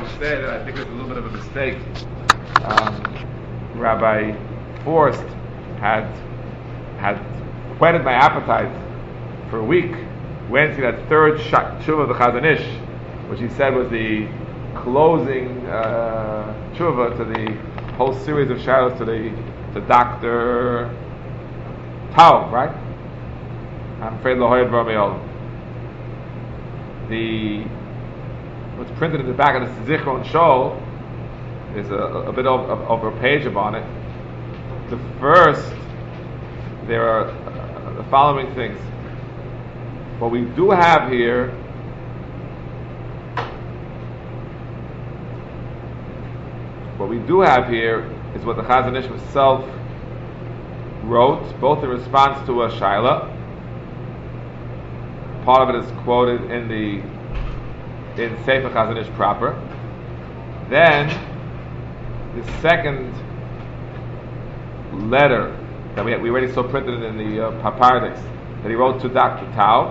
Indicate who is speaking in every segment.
Speaker 1: to say that I think it's a little bit of a mistake. Rabbi Forst had whetted my appetite for a week. Went to that third tshuva of the Chazon Ish, which he said was the closing tshuva to the whole series of shadows to Dr. Tau, right? I'm afraid Lahoyed Varmeol. What's printed in the back of the Zichron Shol is a bit over a page upon it. The first, there are the following things. What we do have here is what the Chazon Ish himself wrote, both in response to a shaila. Part of it is quoted in Sefer Chazon Ish proper. Then the second letter that we already saw printed in the Papardex that he wrote to Dr. Tau,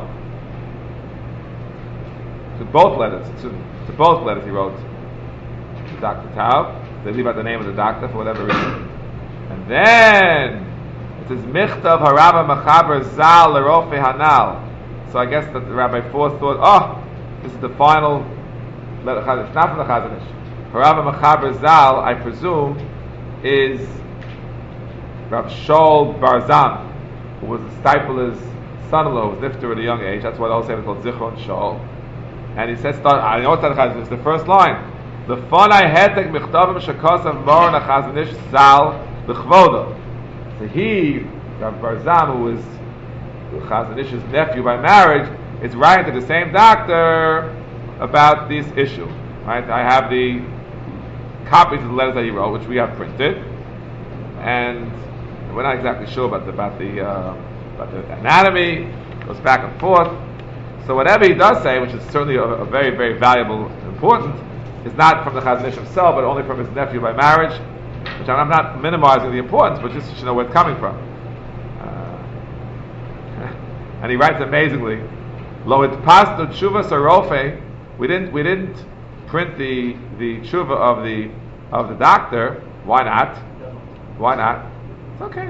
Speaker 1: to both letters he wrote to Dr. Tau. They leave out the name of the doctor for whatever reason. And then it says Michtav Harabba Mechaber Zal Lerofe Hanal. So I guess that the Rabbi Forst thought, this is the final letter. It's not from the Chazon Ish. Harabba Mechaber Zal, I presume, is Rav Shol Barzan, who was the Stipler's son-in-law, who was nifter at a young age. That's why the whole sefer is called Zichron Shol. And he says, I know what's the Chazon Ish. It's the first line. The Fonai Hetek Michtavim Shekosav Moran HaChazon Ish Zal L'Chvodo. So he, Rav Barzan, who is Chazon Ish's nephew by marriage, is writing to the same doctor about this issue. Right? I have the copies of the letters that he wrote, which we have printed, and we're not exactly sure about the anatomy. It goes back and forth. So whatever he does say, which is certainly a very, very valuable and important, is not from the Chazon Ish himself, but only from his nephew by marriage, which I'm not minimizing the importance, but just to know where it's coming from. And he writes amazingly, Lo it pasnu tshuva sarofe. We didn't print the tshuva of the doctor. Why not? Why not? It's okay.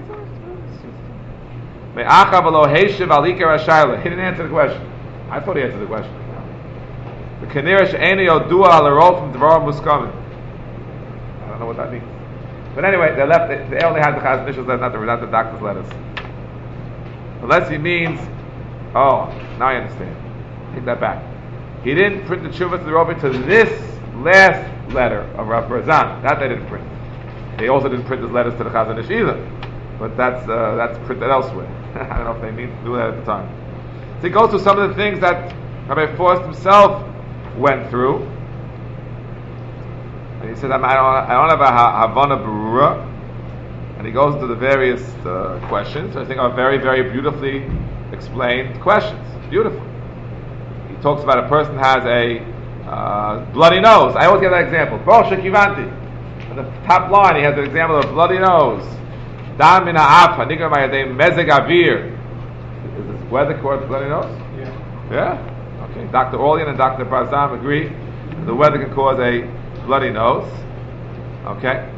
Speaker 1: He didn't answer the question. I thought he answered the question. The Kanira she'eni odua alarol from Dvarim Muskamin. I don't know what that means. But anyway, they only had the Chazon Ish's letters, not the doctor's letters. Unless he means, now I understand. Take that back. He didn't print the tshuva to the Rebbe to this last letter of Rav Barzan. That they didn't print. They also didn't print his letters to the Chazon Ish either. But that's printed elsewhere. I don't know if they knew that at the time. So he goes through some of the things that Rabbi Forst himself went through. And he said, I don't have a Havana Berura. And he goes into the various questions, which I think are very, very beautifully explained questions. Beautiful. He talks about a person has a bloody nose. I always give that example. Bosha Kivanti. On the top line, he has an example of a bloody nose. Dan min ha'af, hanigar ma'yadei mezeg avir. Is this weather called bloody nose? Yeah? Okay. Dr. Orlian and Dr. Barzam agree that the weather can cause a bloody nose. Okay?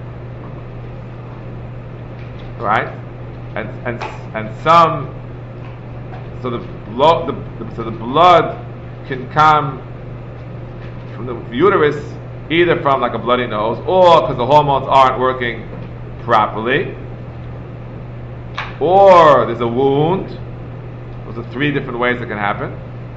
Speaker 1: Right? And some, so the blood can come from the uterus either from like a bloody nose or because the hormones aren't working properly, or there's a wound. Those are three different ways it can happen.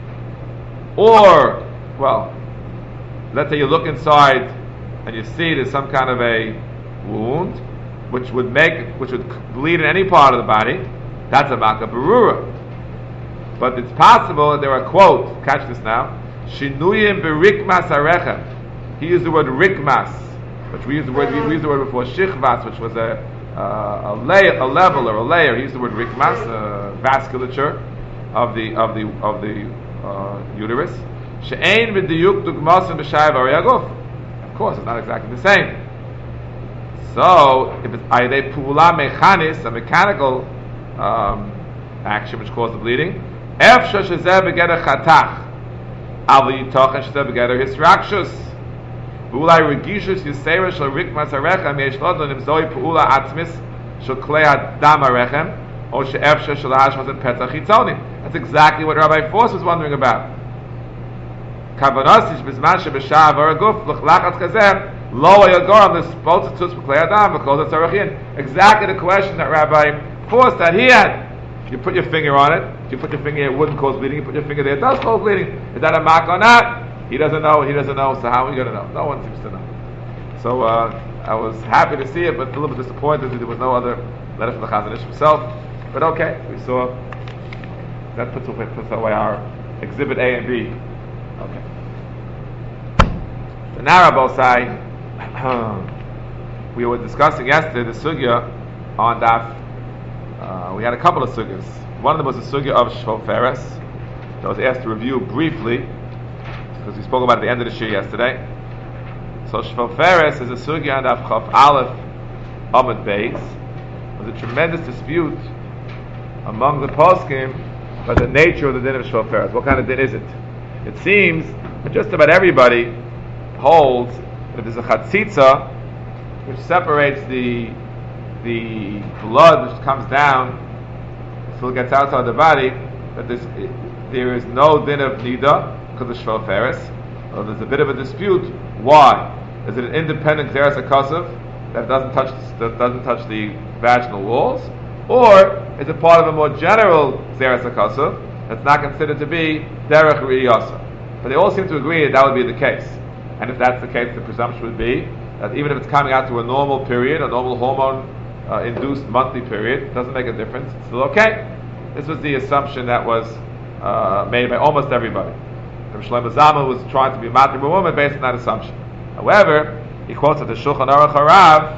Speaker 1: Or, let's say you look inside and you see there's some kind of a wound which would bleed in any part of the body. That's a Makkah Berura. But it's possible that there are quotes, catch this now, Shinuyim berikmas arechem. He used the word rikmas, which we used the word before shichvas, which was a level or a layer. He used the word rikmas, vasculature of the uterus. She'ein v'diyuk dugmasim b'shayv ariyaguf. Of course, it's not exactly the same. So, if it's ayidei pu'ula mechanis, a mechanical action which causes the bleeding, efshar shezeh begeder chatach, al yitochen shezeh begeder hisrakshus. ואולי רגישוס יסיירה של רקמת הרחם יש לדון אם זוהי פעולה עצמיס של כלי הדם הרחם או שאפשר של ההשמות את פתח חיצוני. That's exactly what Rabbi Force was wondering about. כוונוס יש בזמן שבשעה עבר הגוף לחץ כזה לא היה גורם לספוצצוס בכלי הדם וכל זה צורכין. Exactly the question that Rabbi Force that he had. You put your finger on it. If you put your finger, it wouldn't cause bleeding. You put your finger there, it does cause bleeding. Is that a mark or not? He doesn't know. So how are we going to know? No one seems to know. So I was happy to see it, but a little bit disappointed that there was no other letter from the Chazon Ish himself. But okay, we saw that puts away our exhibit A and B. Okay. So now, Rabosai, we were discussing yesterday the sugya on Daf. We had a couple of sugyas. One of them was the sugya of Shvoferes that I was asked to review briefly because we spoke about it at the end of the shir yesterday. So Shvoferes is a sugya on Daf Chaf Aleph Amud Beis. There was a tremendous dispute among the poskim about the nature of the din of Shvoferes. What kind of din is it? It seems that just about everybody holds that there's a chatzitza which separates the blood which comes down so it gets outside the body, that there is no din of nida because of Shvoferes. So there's a bit of a dispute. Why? Is it an independent Xeris HaKosav that doesn't touch the vaginal walls? Or is it part of a more general Xeris HaKosav that's not considered to be Derech Riyasa? But they all seem to agree that would be the case. And if that's the case, the presumption would be that even if it's coming out to a normal period, a normal hormone induced monthly period, it doesn't make a difference. It's still okay. This was the assumption that was made by almost everybody. Rabbi Shlomo Zalman was trying to be a matrim woman based on that assumption. However, he quotes that the Shulchan Aruch Harav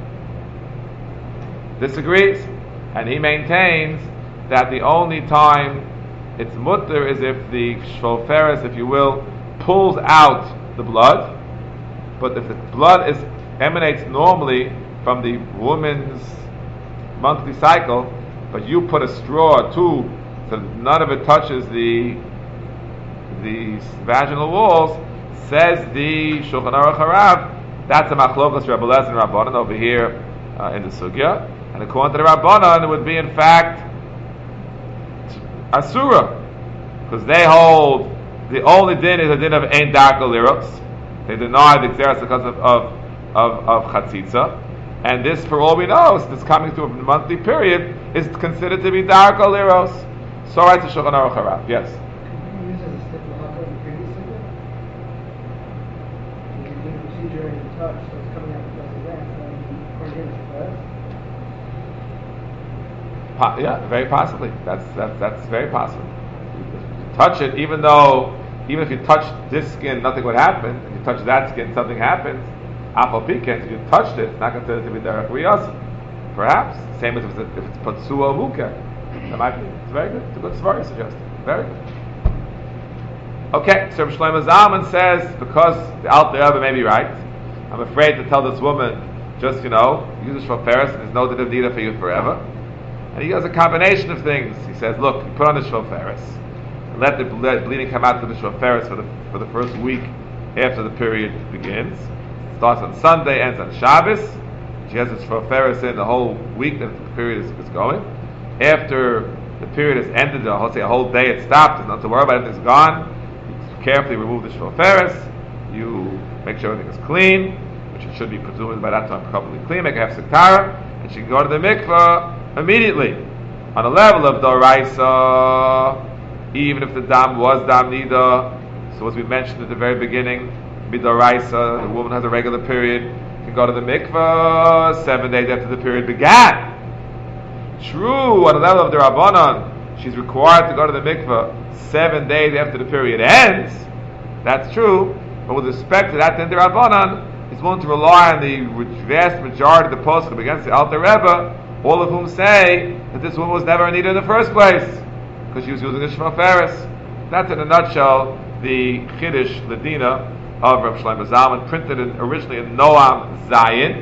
Speaker 1: disagrees, and he maintains that the only time it's mutter is if the Shvoferes, if you will, pulls out the blood. But if the blood emanates normally from the woman's monthly cycle, but you put a straw too, so none of it touches the vaginal walls, says the Shulchan Aruch Harav, that's a machlokas Rebbe Lezer and Rabbanan over here in the sugya, and according to the Rabbanan, it would be in fact asura, because they hold the only din is a din of ein darka liros. They deny the xeris because of chatzitza. And this, for all we know, since it's coming through a monthly period, is considered to be darka liros. So right to Shulchan Aruch Harav. Yes.
Speaker 2: Can you use it as a step in the previous figure? You can do the procedure in touch, so it's coming out because of that.
Speaker 1: Yeah, very possibly. That's very possible. You touch it, even if you touch this skin, nothing would happen. If you touch that skin, something happens. Apple pecan, if you touched it, it's not considered to be derech riyasa. Perhaps same as if it's patsua muka. That might be. It's very good. It's a good svar you suggested. Very good. Okay, so Shlomo Zalman says because the Alter Rebbe may be right, I'm afraid to tell this woman just use it for Paris and there's no din of nida for you forever. And he does a combination of things. He says, look, you put on the Shvoferes, and let the bleeding come out to the Shvoferes for the first week after the period begins. It starts on Sunday, ends on Shabbos. She has the Shvoferes in the whole week that the period is going. After the period has ended, I'll say a whole day it stopped, there's nothing to worry about, everything's gone. You carefully remove the Shvoferes. You make sure everything is clean, which it should be presumed by that time probably clean, make a hefsek tara, and she can go to the mikveh immediately. On a level of Doraisa, even if the dam was dam nida, so as we mentioned at the very beginning, Midoraisa, the woman has a regular period, can go to the mikveh 7 days after the period began. True, on a level of the Rabbanan, she's required to go to the mikveh 7 days after the period ends. That's true, but with respect to that, then the Rabbanan is willing to rely on the vast majority of the poskim against the Alter Rebbe, all of whom say that this woman was never needed in the first place because she was using a Shvoferes. That's in a nutshell the Chiddush Ladina of Rav Shlomo Zalman, printed originally in Noam Zayin,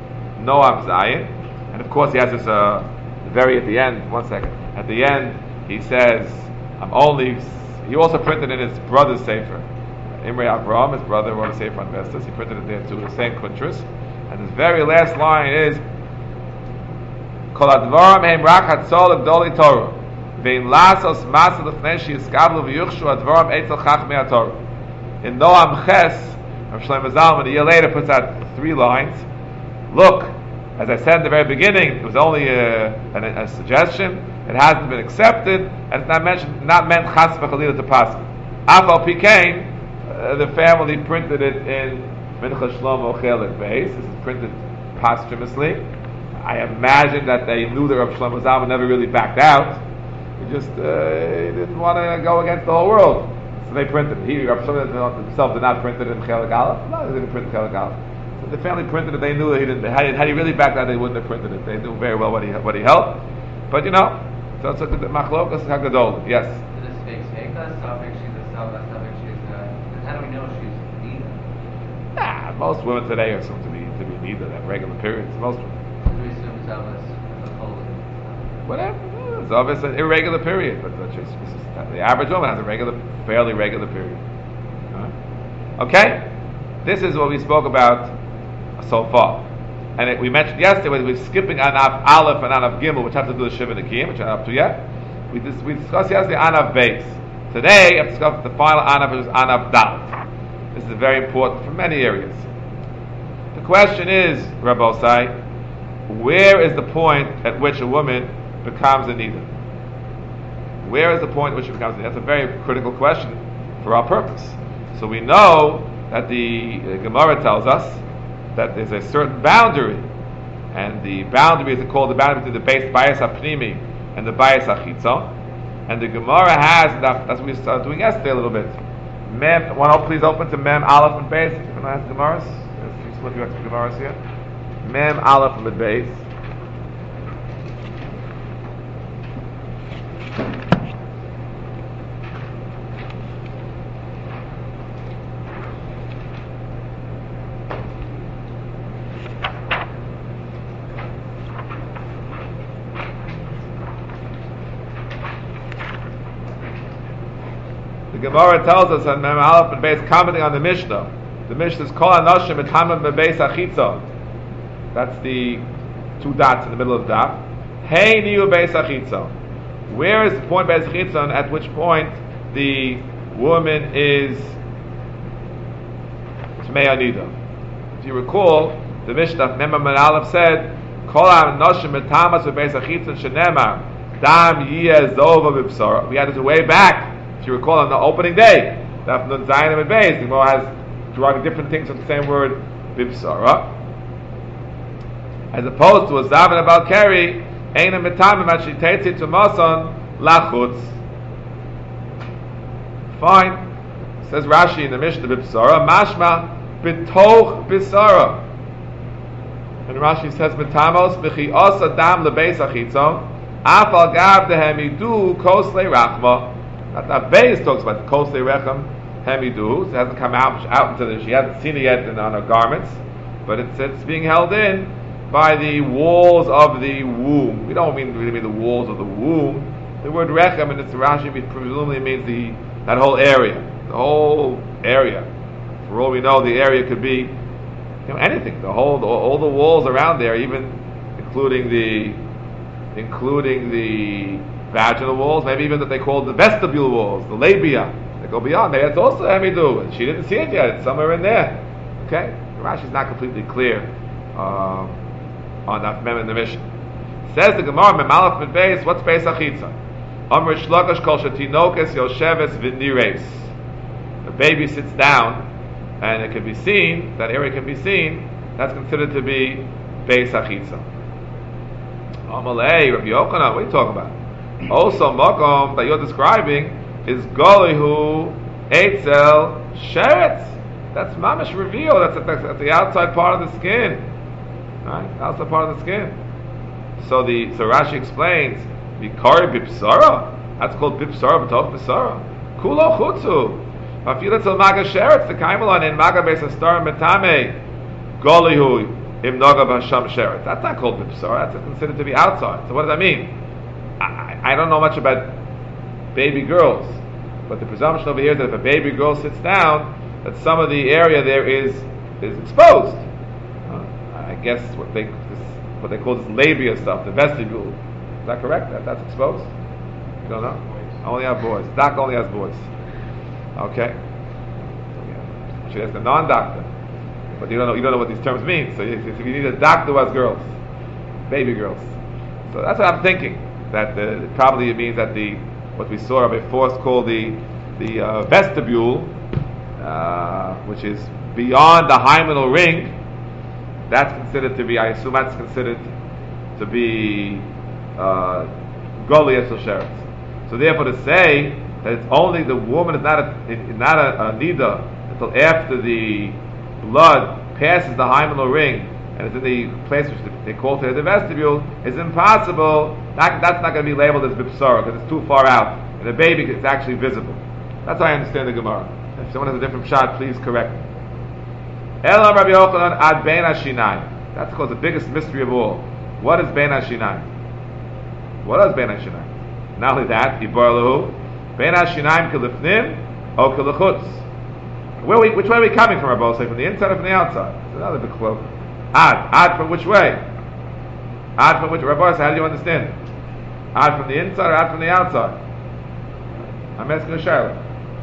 Speaker 1: and of course he has this very at the end. One second. At the end he says, he also printed in his brother's sefer. Imre Avraham, his brother, wrote a Sefer on Vestas. He printed it there too, the same kuntras. And his very last line is Kol advarim heim rak hatzol gdolei Torah vein lasos masa lefnei sheyiskablu v'yuchshu advarim etzel chachmei haTorah. In Noam Ches, Rav Shlomo Zalman, a year later, puts out 3 lines. Look, as I said in the very beginning, it was only a suggestion. It hasn't been accepted, and it's not meant chas v'chalila to pass. Afal Pikein, the family printed it in Mincha Shlomo Chelik Beis. This is printed posthumously. I imagine that they knew that Rav Shlomo Zalman never really backed out. He just he didn't want to go against the whole world. So they printed it. He, Rav Shlomo himself, did not print it in Chelik Aleph. No, they didn't print Chelik Aleph. So the family printed it. They knew that he didn't. Had he really backed out, they wouldn't have printed it. They knew very well what he held. But so it's a machlokas hagadol. Yes.
Speaker 3: Is this fake Seika? Suffix, she's a Selva, suffix, she's how do we know she's neither?
Speaker 1: Most women today are assumed to be neither. They have regular periods. Most women.
Speaker 3: We assume Selva's a holy.
Speaker 1: Whatever. It's obviously an irregular period, but the average woman has a fairly regular period. Okay? This is what we spoke about so far. And we mentioned yesterday, we're skipping Anav Aleph and Anav Gimel, which have to do with Shiva Nekim, which I'm not up to yet. We discussed yesterday Anav Beis. Today, I've discussed the final Anav, which is Anav Dalet. This is very important for many areas. The question is, Rabbosai, where is the point at which a woman becomes a Nida? Where is the point at which she becomes a Nida? That's a very critical question for our purpose. So we know that the Gemara tells us that there's a certain boundary, and the boundary is called the boundary between the base bias apnimi and the bias achitzon. And the Gemara has, that's what we started doing yesterday a little bit. Mem, please open to Mem Aleph and Beis. If you want to ask Gemaras, just looking at the Gemaras here. Mem Aleph and Beis. Gemara tells us on Mem Aleph and Beis, commenting on the Mishnah. The Mishnah is Kol Anoshim et Hamam Bebeis Achitza. That's the 2 dots in the middle of the dot. Hey Niu Beis Achitza. Where is the point Beis Achitza, at which point the woman is Tmei Anida? If you recall, the Mishnah Mem Aleph said Kol Anoshim et Hamas Bebeis Achitza Shenema Dam Yeh Zova B'Bsara. We had it way back. If you recall, on the opening day, Daf Nun Zayin and Beis, the Gemara has derived different things from the same word, Bibsara. As opposed to a Zav and a Balkari, Eina Mitamim actually takes it to Mason Lachutz. Fine. Says Rashi in the Mishnah, Bibsara, Mashma Bitoch Bisara. And Rashi says, Mitamos Michi Osa Dam Lebeis Achitzon, Afal Gav Dehemidu Kosle Rachma. That Beis talks about the Kosei Rechem Hemidu. It hasn't come out into the. She hasn't seen it yet on her garments, but it's being held in by the walls of the womb. We don't really mean the walls of the womb. The word Rechem in its Rashi presumably means that whole area, the whole area. For all we know, the area could be anything. All the walls around there, even including the vaginal walls, maybe even that they call the vestibule walls, the labia, they go beyond. Maybe that's also hemidu. She didn't see it yet. It's somewhere in there. Okay, Rashi's not completely clear on that mem in the mission. Says the Gemara, Mem Aleph and Beis. What's Beis Achitza? Amr Shlokash Kol Shetinokes Yosheves V'Nireis. The baby sits down, and it can be seen. That area can be seen. That's considered to be Beis Achitza. Amalei, Rabbi Yochanan. What are you talking about? Also, Makom that you're describing is Golihu Eitzel Sheretz. That's Mamish reveal. That's at the outside part of the skin. Right? Outside part of the skin. So Rashi explains, Vikari Bipsara. That's called Bipsara, B'toch B'sara. Kulo Chutzu. Afilatzel Maga Sheretz, the Kaimelon in Maga Beis Astar Metame. Golihu Im Noga B'Hasham Sheretz. That's not called Bipsara. That's considered to be outside. So what does that mean? I don't know much about baby girls, but the presumption over here is that if a baby girl sits down, that some of the area there is exposed. I guess what they call this labia stuff, the vestibule. Is that correct? That's exposed? You don't know? Only have boys. Doc only has boys. Okay. Should ask a non-doctor, but you don't know what these terms mean. So if you need a doctor who has girls, baby girls. So that's what I'm thinking. That probably it means that what we saw Rabbi Force called the vestibule, which is beyond the hymenal ring. That's considered to be, I assume that's considered to be Goliath Sheretz. So therefore to say that it's only the woman is not a nida until after the blood passes the hymenal ring and it's in the place which they call today the vestibule is impossible. That's not going to be labeled as bipsara because it's too far out. And the baby is actually visible. That's how I understand the Gemara. If someone has a different shot, please correct me. Elam Rabbi Yochanan ad bein hashinayim. That's called the biggest mystery of all. What is bein hashinayim? What is bein hashinayim? Not only that, Ibar lehu bein hashinayim kelifnim or kelechutz. Which way are we coming from, Rabbi Say, from the inside or from the outside? It's another big cloak. Ad from which way? Ad from which? Rabbi Say, how do you understand it? Ad from the inside or ad from the outside? I'm asking a shayla.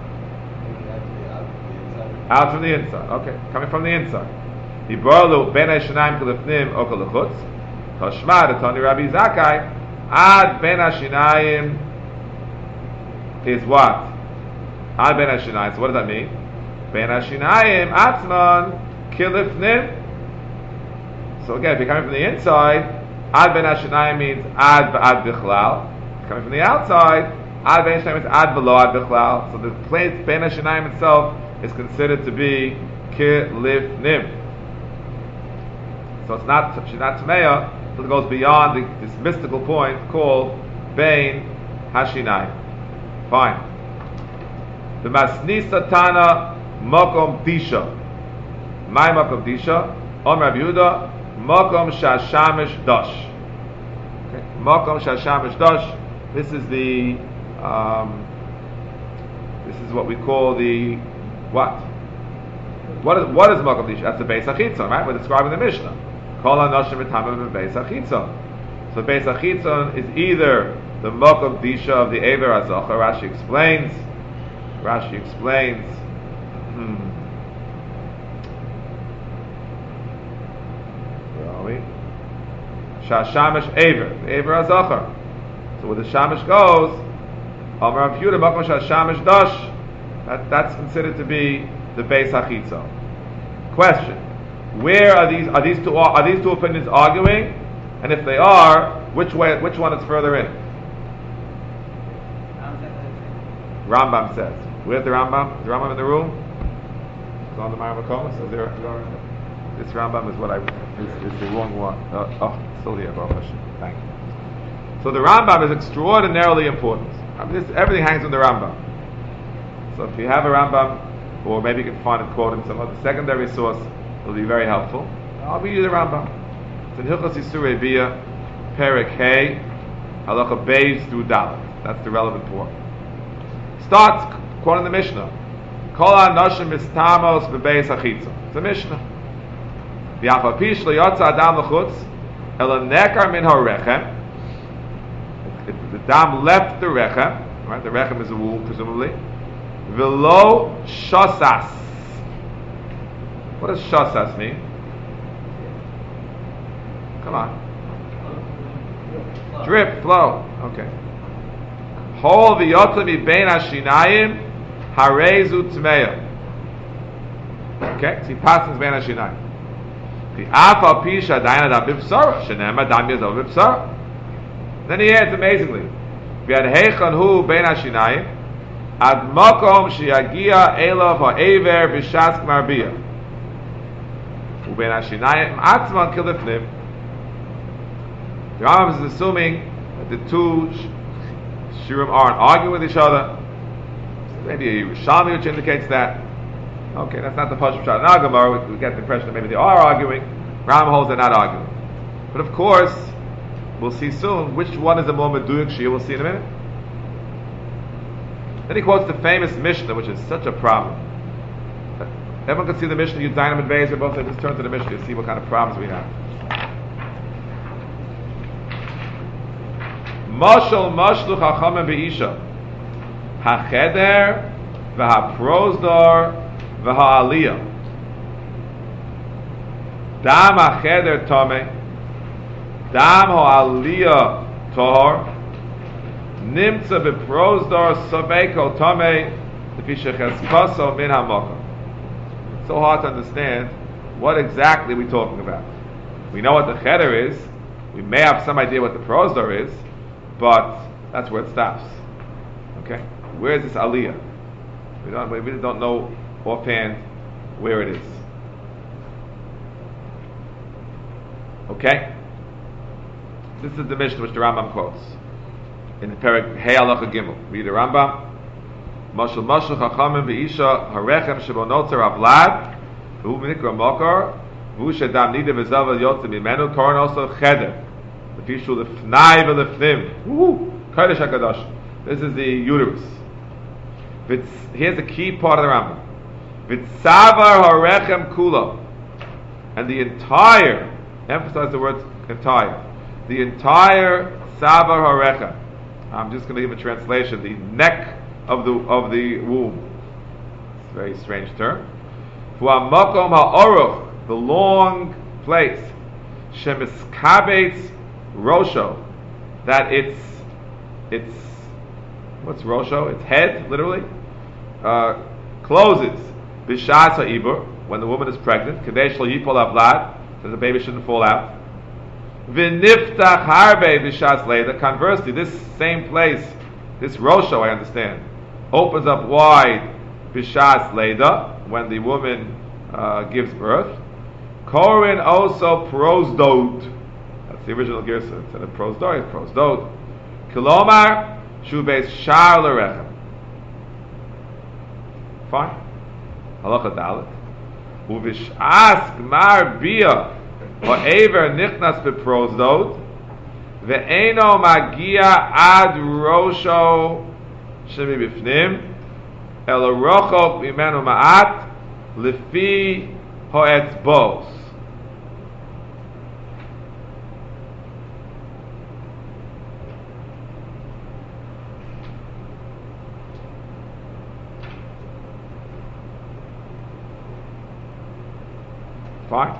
Speaker 1: Out from the inside. Okay, coming from the inside. Ibarlu ben hashinayim kelifnim o kelechutz. Tashma detani Rabbi Zakai. Ad ben hashinayim is what? Ad ben hashinayim. So what does that mean? Ben hashinayim atzman kelifnim. So again, if you're coming from the inside, ad ben hashinayim means ad bichlal. Coming from the outside, ad ben hashinayim means ad below ad bichlal. So the place ben hashinayim itself is considered to be kilifnim. So it's not tmeya, so it goes beyond this mystical point called bein hashinayim. Fine. The masnisa tana mokom disha. My mokom disha. Om Rav Yehuda mokom shashamish dash. Okay. Mokom shashamish dash. This is what we call the what? What is Makom Disha? That's the Beis HaChitzon, right? We're describing the Mishnah. Kol HaNoshim V'Tamim Beis HaChitzon. So Beis HaChitzon is either the Makom Disha of the Eiver HaZocher. Rashi explains. Where are we? Shashamish Eiver. The Eiver HaZocher. So where the Shamish goes, Amar Rav Yehuda Makom Shashamish Dash. That's considered to be the Beis HaChitzon. Question: where are these two opinions arguing? And if they are, which one is further in? Rambam says. Where's the Rambam? Is the Rambam in the room? It's on the Maramakom. So this Rambam is the wrong one. Still here, Baruch Hashem. Thank you. So the Rambam is extraordinarily important. Everything hangs on the Rambam. So if you have a Rambam, or maybe you can find it quoted in some other secondary source, it'll be very helpful. I'll read you the Rambam. It's in Hilchos Yisur Bia, Perek Hey, Halacha Beis through Dalet. That's the relevant part. Starts quoting the Mishnah. Kol HaNoshim Mistamos B'Beis HaChitzon. It's a Mishnah. V'Afa Pi Shlo Yotza Adam L'Chutz, Ela Nekar Min HaRechem. The dam left the Rechem. Right? The Rechem is a womb, presumably. Velo shosas. What does shosas mean? Come on. Drip, flow. Okay. Hol v'yotzim ibein hashinayim harezu tmeya. Okay, so he passes bein hashinayim. V'af al pi shadayin adam b'psara shenem adam yazov b'psara. Then he adds amazingly, v'ad heichan hu bein hashinayim ad makom sheyagia elav ha'ever b'shas gmar uben hashinayim atzman kilifnim. The Rambam is assuming that the two shirim aren't arguing with each other. So maybe a Yerushalmi which indicates that. Okay, that's not the Pashut Pshat Nagamar. We get the impression that maybe they are arguing. Rambam holds they're not arguing. But of course, we'll see soon which one is the more meduyuk shir. We'll see in a minute. Then he quotes the famous Mishnah, which is such a problem. Everyone can see the Mishnah. You Dynam and Beis. Both say just turn to the Mishnah. You see what kind of problems we have. Mashal mashlu chachamim beisha hacheder v'haprozdor v'ha'aliyah dam hacheder tome dam ha'aliyah tor nimtza beprozdor sabeko tome lefi shechespaso min hamakom. It's so hard to understand what exactly we're talking about. We know what the cheder is. We may have some idea what the prozdor is, but that's where it stops. Okay? Where is this aliyah? We really don't know offhand where it is. Okay? This is the Mishnah which the Rambam quotes in the Perek Hey Halacha Gimel. Read the Rambam. Mashal mashal chachamim v'isha harechem shebo notzer avlad v'hu v'nikra mokar v'hu shedam nida v'zav yotze mimenu koran also cheder. This is the uterus. Here's the key part of the Rambam. Vitzavar harechem kula, and the entire, emphasize the word entire, the entire savar harechem. I'm just going to give a translation. The neck of the womb. It's a very strange term. Makom ha'oruch, the long place. Shemiskabetz Rosho, that it's what's Rosho? It's head, literally. Closes b'shas ha'ibur, when the woman is pregnant. Kadesh lo yipol avlad, so the baby shouldn't fall out. V'niftach harbe b'shas leida. Conversely, this same place, this Rosho, I understand, opens up wide b'shas leida, when the woman gives birth. Korin also prosdot. That's the original Girsa. Instead of prosdot, it's prosdot. Kilomar shubeis shar l'rechem. Fine. Halacha dalet. Uvish'as gmar bia ha'ever nichnas beprosdot ve'eno magia ad rosho shemi bifnim el rochok mimenu ma'at lefi ha'etzbos. Fine.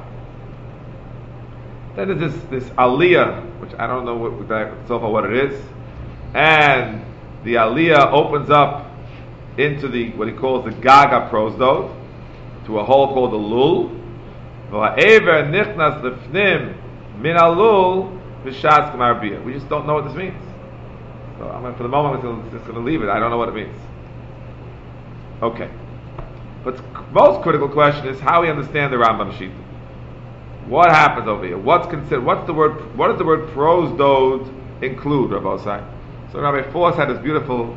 Speaker 1: Then there's this aliyah, which I don't know so far what it is, and the aliyah opens up into the what he calls the gaga prosdot, to a hole called the lul. V'ha'ever nichnas lefnim min alul v'shas gemar bia. We just don't know what this means. So for the moment, I'm just going to leave it. I don't know what it means. Okay. But the most critical question is how we understand the Rambam Shita. What happens over here? What does the word prosdod include, Rabbi Osai? So Rabbi Force had this beautiful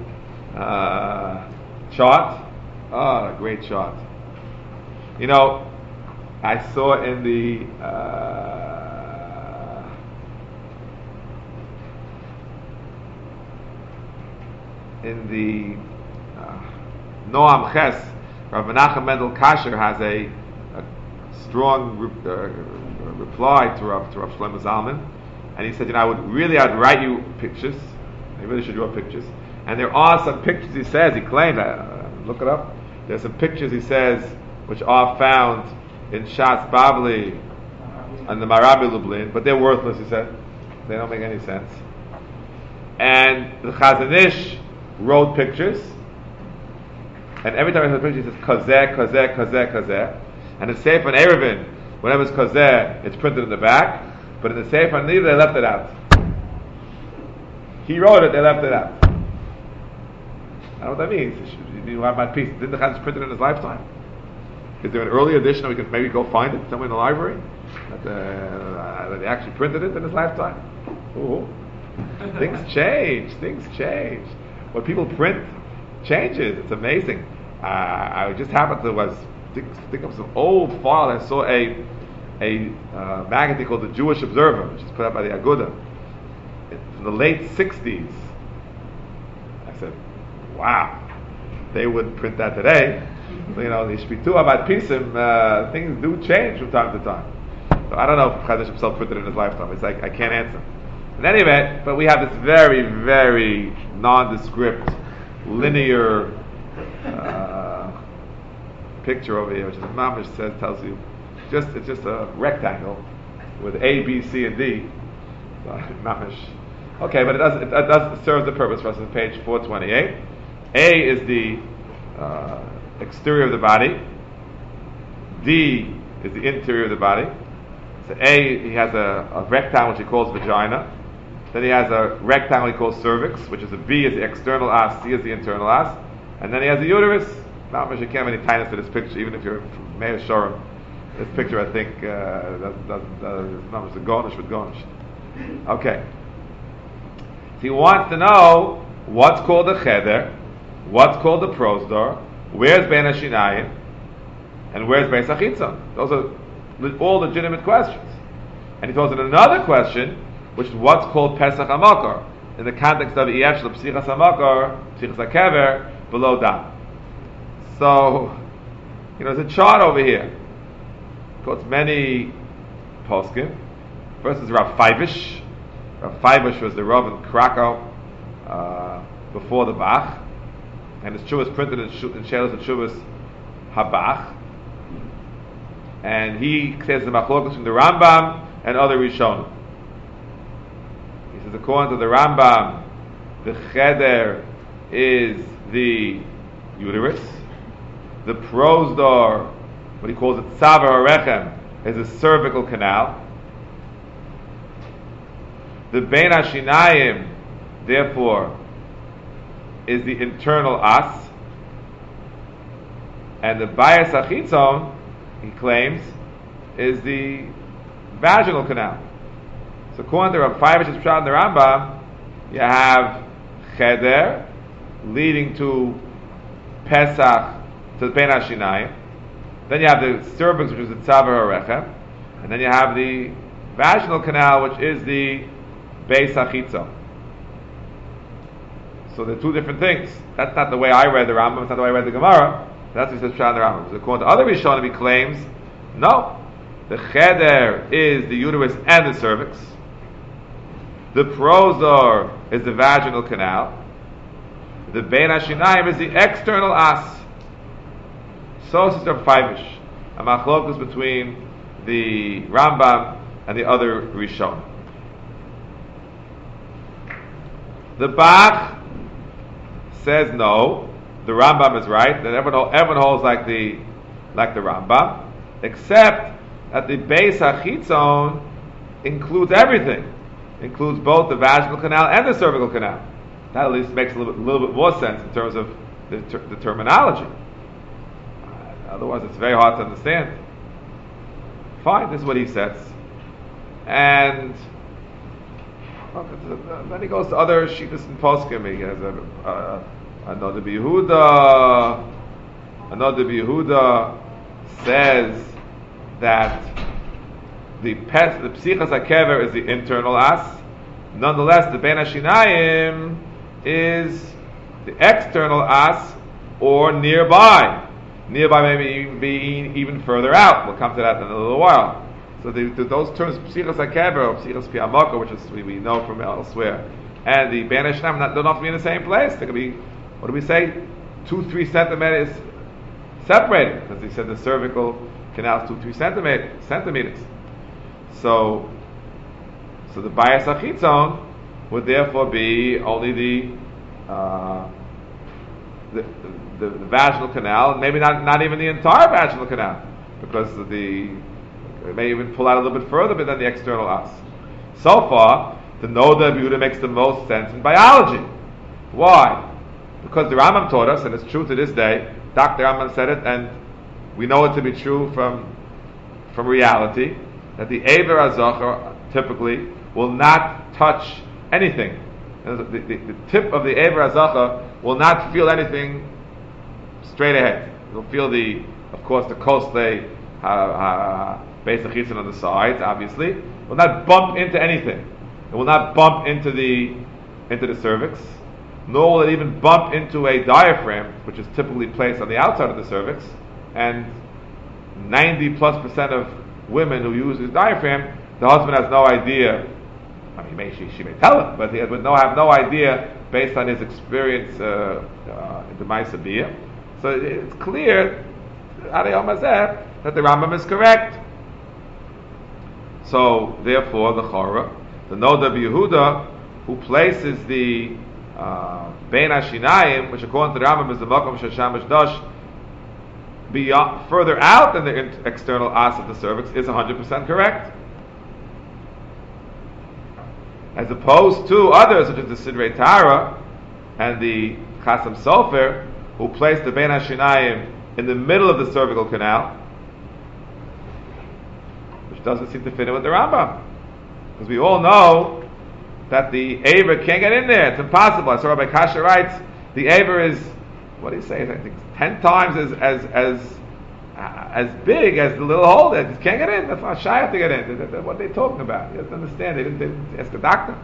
Speaker 1: chart. Oh, a great chart. You know, I saw in the Noam Ches, Rav Menachem Mendel Kasher has a strong reply to Rav Shlomo Zalman, and he said, I'd write you pictures. I really should draw pictures. And there are some pictures, he says, he claimed, look it up. There's some pictures, he says, which are found in Shatz Bavli and the Marabi Lublin, but they're worthless, he said. They don't make any sense. And the Chazon Ish wrote pictures, and every time I see a picture, he says, Kazeh, Kazeh, Kazeh, Kazeh. And the Sefer and Erevin, whenever it's Kazeh, it's printed in the back, but in the Sefer and Nida, they left it out. He wrote it, they left it out. I don't know what that means. You have my piece. Didn't the Chazon print it in his lifetime? Is there an early edition that we can maybe go find it somewhere in the library? That he actually printed it in his lifetime? Ooh. Things change. What people print changes. It's amazing. I just happened to think of some old file. I saw a magazine called the Jewish Observer, which is put out by the Aguda, from the late 60s. I said, wow, they wouldn't print that today. The Shpitu about Pisim, things do change from time to time. So I don't know if Chadash himself put it in his lifetime. It's like I can't answer. In any event, but we have this very, very nondescript, linear picture over here, which the Mamish tells you it's just a rectangle with A, B, C, and D. Mamish. Okay, but it does serve the purpose for us on page 428. A is the exterior of the body. D is the interior of the body. So A, he has a rectangle which he calls vagina. Then he has a rectangle he calls cervix, which is a B is the external as, C is the internal as. And then he has a uterus. Not much you can't have any tightness to this picture, even if you're from Meir Shorim. This picture, I think, doesn't not much the garnish with garnish. Okay. So he wants to know what's called the cheder, what's called the prosdor, where's Ben Hashinayim, and where's Beis HaChitzon. Those are all legitimate questions. And he throws in another question, which is what's called Pesach HaMakor, in the context of Iyef Shel Psichas HaMakor, Psichas HaKever, below that. So, there's a chart over here. It quotes many poskim. First is Rav Feivish. Rav Feivish was the Rav in Krakow before the Bach, and his Shuvah is printed in Shelas and Shuvah's Habach. And he says the Machlokas from the Rambam and other Rishonim. He says according to the Rambam, the cheder is the uterus. The prosdor, what he calls it tzavar harechem, is a cervical canal. The bein hashinayim, therefore, is the internal as. And the bayas hachitzon, he claims, is the vaginal canal. So according to Rav Feivich's Pshat in the Rambam, you have cheder leading to Pesach, to the Bein HaShinayim. Then you have the cervix, which is the Tzavar HaRechem. And then you have the vaginal canal, which is the Beis HaChitzon. So they're two different things. That's not the way I read the Rambam, it's not the way I read the Gemara. That's what he says Pshat in the Rambam. So according to other Rishonim, he claims, no, the cheder is the uterus and the cervix. The prosdor is the vaginal canal. The Bein HaShinayim is the external as. So Sister Feivish, a machlokus between the Rambam and the other Rishon. The Bach says no, the Rambam is right, that everyone holds like the Rambam, except that the Beis HaChitzon includes everything. Includes both the vaginal canal and the cervical canal. That at least makes a little bit more sense in terms of the terminology. Otherwise, it's very hard to understand. Fine, this is what he says. And then he goes to other shittas and poskim. He has another Yehuda says that the psichas hakever is the internal as. Nonetheless, the Bein HaShinayim is the external as, or nearby. Nearby maybe be even further out. We'll come to that in a little while. So those terms, psichas hakever or psichas pi hamokar, which is we know from elsewhere, and the Bein HaShinayim, don't have to be in the same place. They could be, what do we say, 2-3 centimeters separated, because he said the cervical canal is 2-3 centimeters. So the bayas hachitzon would therefore be only the vaginal canal, maybe not even the entire vaginal canal, because it may even pull out a little bit further, but then the external as. So far, the Noda Yehuda makes the most sense in biology. Why? Because the Rambam taught us, and it's true to this day. Dr. Rambam said it, and we know it to be true from reality, that the Eber HaZachar typically will not touch anything. The tip of the Eber HaZachar will not feel anything straight ahead. It'll feel the kostlei Beis HaChitzon on the sides, obviously. It will not bump into anything. It will not bump into the cervix. nor will it even bump into a diaphragm, which is typically placed on the outside of the cervix, and 90+% of women who use this diaphragm, the husband has no idea. I mean, she may tell him, but he would have no idea based on his experience in the Ma'aseh Bia. So it's clear, Adayom Hazeh, that the Rambam is correct. So therefore, the Chora, the Noda Yehuda, who places the Bein Hashinayim, which according to the Rambam is the Makom Shasham Dash, beyond, further out than the external as of the cervix, is 100% correct. As opposed to others, such as the Sidrei Tara and the Chasam Sofer, who place the Bein Hashinayim in the middle of the cervical canal, which doesn't seem to fit in with the Rambam. Because we all know that the Aver can't get in there. It's impossible. I saw Rabbi Kasha writes, the Aver is, what do you say? I think 10 times as big as the little hole there. It can't get in. That's not shy to get in. What are they talking about? You have to understand. They didn't ask a doctor.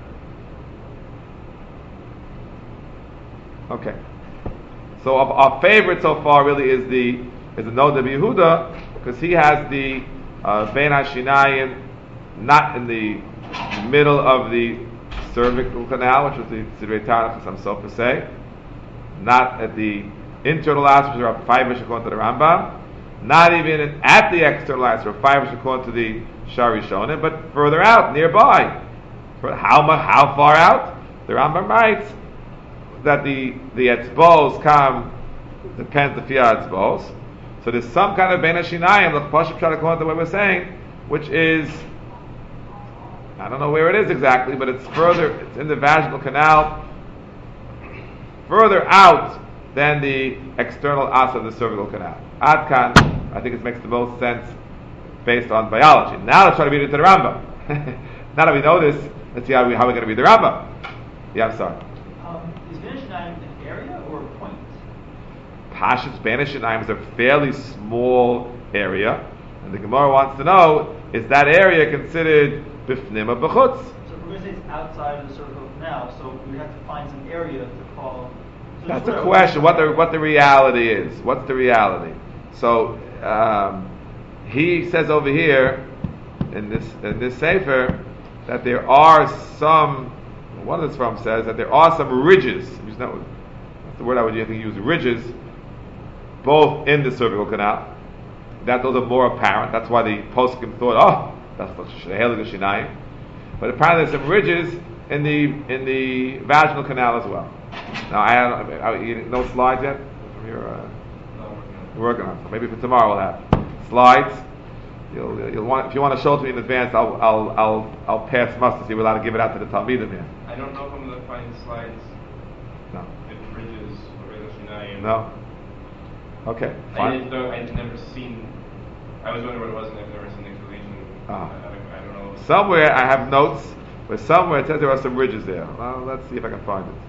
Speaker 1: Okay. So our favorite so far really is the Noda Yehuda, because he has the Bein Hashinayim not in the middle of the cervical canal, which was the Sidrei Tara Chasam Sofer say, not at the internal aspects, which are 5 according to the Rambam, not even at the external aspects, or 5 according to the Shari Shonim, but further out, nearby. How far out? The Rambam writes that the etzbos come, depends the fiyah etzbos. So there's some kind of Bein Hashinayim, the Pashup Shad according to what we're saying, which is, I don't know where it is exactly, but it's in the vaginal canal, further out than the external as of the cervical canal. Adkan, I think it makes the most sense based on biology. Now let's try to read it to the Rambam. Now that we know this, let's see how we're going to read the Rambam. Yeah, I'm sorry.
Speaker 4: Is Bein Hashinayim an area or a point?
Speaker 1: Pashut's Bein Hashinayim is a fairly small area, and the Gemara wants to know, is that area considered bifnim or b'chutz?
Speaker 4: So if we're going to say it's outside of the cervical canal, so we have to find some area to call. So
Speaker 1: that's the question. What the reality is? What's the reality? So he says over here in this sefer that there are some. One of this from says that there are some ridges. That's the word I would use. Ridges, both in the cervical canal. That those are more apparent. That's why the poskim thought, that's the Helig Shinayim. But apparently there's some ridges in the vaginal canal as well. Now I have no slides yet from your. We're working on it. So maybe for tomorrow we'll have slides. You'll want, if you want to show it to me in advance, I'll pass muster. So you're allowed to give it out to the Talmidim here.
Speaker 5: I don't know if I'm going to find slides.
Speaker 1: No.
Speaker 5: If ridges or Helig Shinayim.
Speaker 1: No. Okay. Fine.
Speaker 5: I'd never seen. I was wondering what it was, and I've never seen the explanation. I don't know.
Speaker 1: Somewhere I have notes, but somewhere it says there are some ridges there. Well, let's see if I can find it.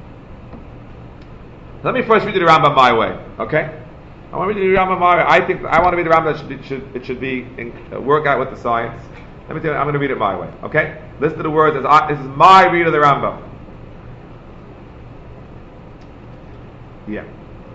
Speaker 1: Let me first read the Rambam my way, okay? I want to read the Rambam my way. I want to read the Rambam that it should be work out with the science. Let me tell you, I'm going to read it my way, okay? Listen to the words. This is my read of the Rambam. Yeah.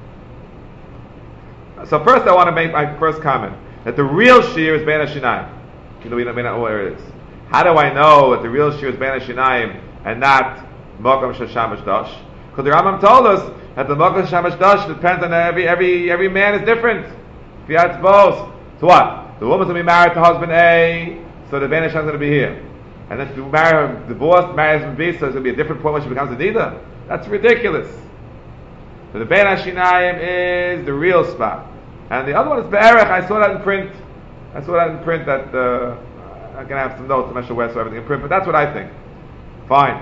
Speaker 1: So first I want to make my first comment, that the real shear is Bein Hashinayim. You know, we may not know where it is. How do I know that the real shear is Bein Hashinayim and not Makom Shasham Dash? Because the Rambam told us that the Makom Shasham Dash depends on every man is different. If you had both, so what? The woman's going to be married to husband A, so the Bein Hashanah is going to be here. And then if you marry her, divorced, marry husband B, so it's going to be a different point when she becomes a Nida. That's ridiculous. So the Bein Hashinayim is the real spot. And the other one is Be'erech. I saw that in print. That I'm going to have some notes. I'm not sure where I saw everything in print, but that's what I think. Fine.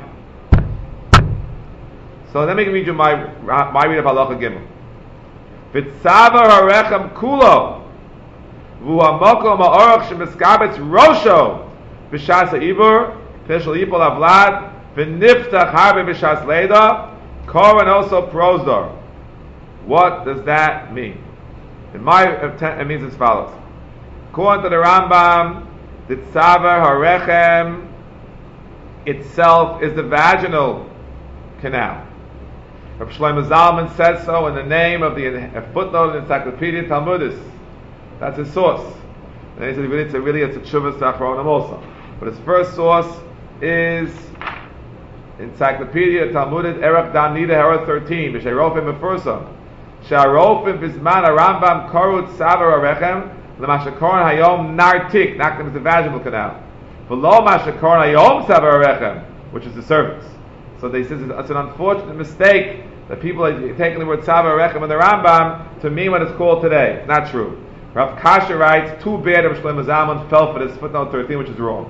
Speaker 1: So let me read you my read of Halacha Gimel. V'tzavar harechem kulo v'hu hamokom ha'orach shemiskabetz rosho b'shas ha'ibur teshel yipol avlad v'niftach harbe b'shas leida koren also prosdor. What does that mean? It means as follows. According to the Rambam, the tzavar harechem itself is the vaginal canal. Rav Shlomo Zalman says so in the name of the footnote in the Encyclopedia Talmudis. That's his source. And he said it's a Tshuvas Achronim also. But his first source is Encyclopedia Talmudit Erech Dan Nida Hera 13. B'Sheirofim Mefursam. She'arofim Bizman Arambam Korut Savar Arechem L'Mashakoron Hayom Nartik. Nartik is the vaginal canal. Below Mashakoron Hayom Savar Arechem, which is the cervix. So they says it's an unfortunate mistake that people are taking the word Savar Arechem in the Rambam to mean what it's called today. It's not true. Rav Kasha writes, too bad Rav Shlomo Zalman fell for this footnote 13, which is wrong.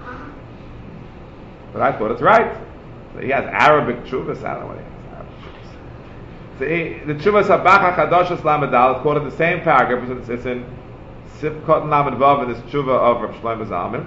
Speaker 1: But I thought it's right. So he has Arabic tshuvas. I don't know what he has Arabic tshuvas. So the tshuvas Habach HaChadosh Lamedal is quoted in the same paragraph. It's in Sifkot and Lamed Vav in this tshuva of Rav Shlomo Zalman.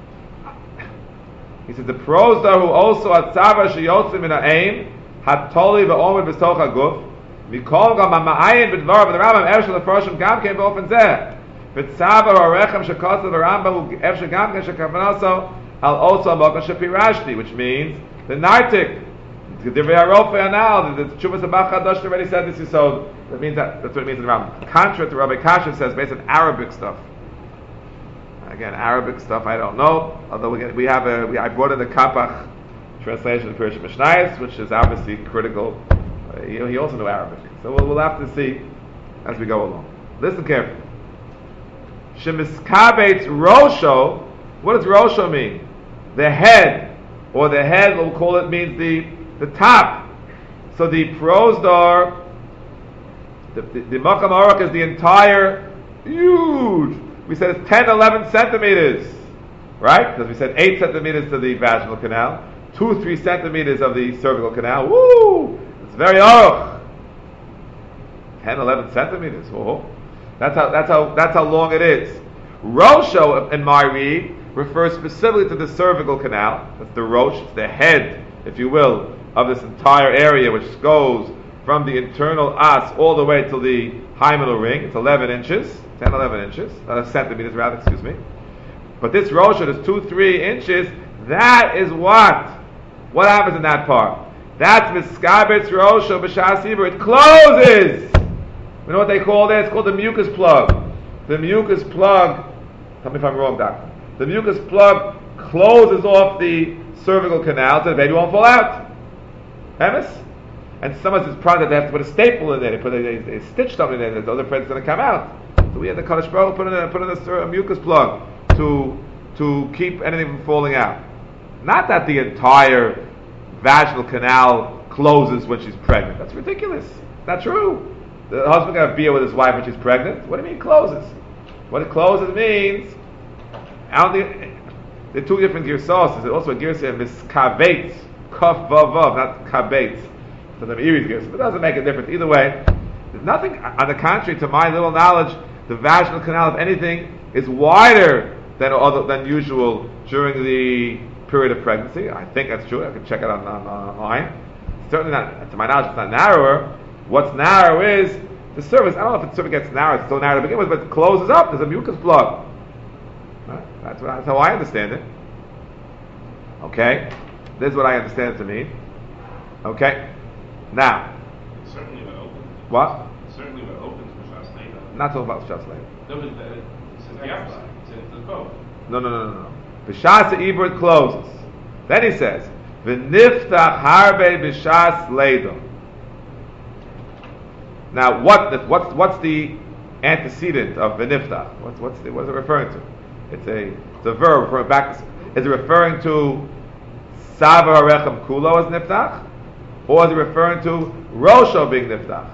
Speaker 1: He says the prosdar who also atzava sheyotzim min ha'ein hatoli v'omer b'stoch haguf mikol gam ha'ma'ayin b'dvarav the Rambam ev shel hafroshim gam kein b'ofen zeh v'tzava ha'rechem shekosav ha'Rambam hu ev shegam kein shekavanaso al also ha'mokan shepirashti, which means the nartik the divrei harofe anal the tshuvas Habach HaChadosh already said this. So that means that's what it means in the Rambam. Contra to Rabbi Kasha says based on Arabic stuff. Again, Arabic stuff I don't know. Although I brought in the Kapach translation of Pirush Mishnayos, which is obviously critical. He also knew Arabic, so we'll have to see as we go along. Listen carefully. Shemiskabetz Rosho. What does Rosho mean? The head, or the head. We'll call it means the top. So the prosdar, the Makam Aruch is the entire huge. We said it's 10, 11 centimeters, right? Because we said 8 centimeters to the vaginal canal, 2, 3 centimeters of the cervical canal. Woo! It's very aruch. 10, 11 centimeters. Oh, that's how long it is. Rosho in my read refers specifically to the cervical canal. That's the rosh, it's the head, if you will, of this entire area, which goes from the internal os all the way to the hymenal ring. It's 11 inches. 10, 11 inches, centimeters rather, excuse me. But this rosh is 2, 3 inches. That is what What happens in that part? That's miskabetz rosho b'shas ibur. It closes. You know what they call that? It's called the mucus plug. The mucus plug. Tell me if I'm wrong, doctor. The mucus plug closes off the cervical canal so the baby won't fall out. Emes? And some of this product they have to put a staple in there. They stitch something in there. The other friend's going to come out. So we had the Kadosh Baruch put in a mucus plug to keep anything from falling out. Not that the entire vaginal canal closes when she's pregnant. That's ridiculous. Not true. The husband got a beer with his wife when she's pregnant. What do you mean closes? What it closes means, there are two different girsas. There's also a girsa miskavetz, kaf vav vav, not kabetz. So the Meiri's girsa, but it doesn't make a difference. Either way, there's nothing. On the contrary, to my little knowledge, the vaginal canal, if anything, is wider than usual during the period of pregnancy. I think that's true. I can check it online. Certainly not, to my knowledge, it's not narrower. What's narrow is the cervix. I don't know if the cervix gets narrow. It's still narrow to begin with, but it closes up. There's a mucus plug. Right? That's how I understand it. Okay, this is what I understand it to mean. Okay, now.
Speaker 5: Certainly when open.
Speaker 1: What?
Speaker 5: Certainly when open to Shas Leida.
Speaker 1: Not talking about Shas Leida.
Speaker 5: No, but it says the outside. It says both.
Speaker 1: No. B'shas Ibur it closes. Then he says, "V'niftach harbe b'shas Leida." Now, what's the antecedent of v'niftach? What is it referring to? It's a verb referring back. Is it referring to Sava Harechem Kulo as niftach, or is it referring to Rosho being niftach?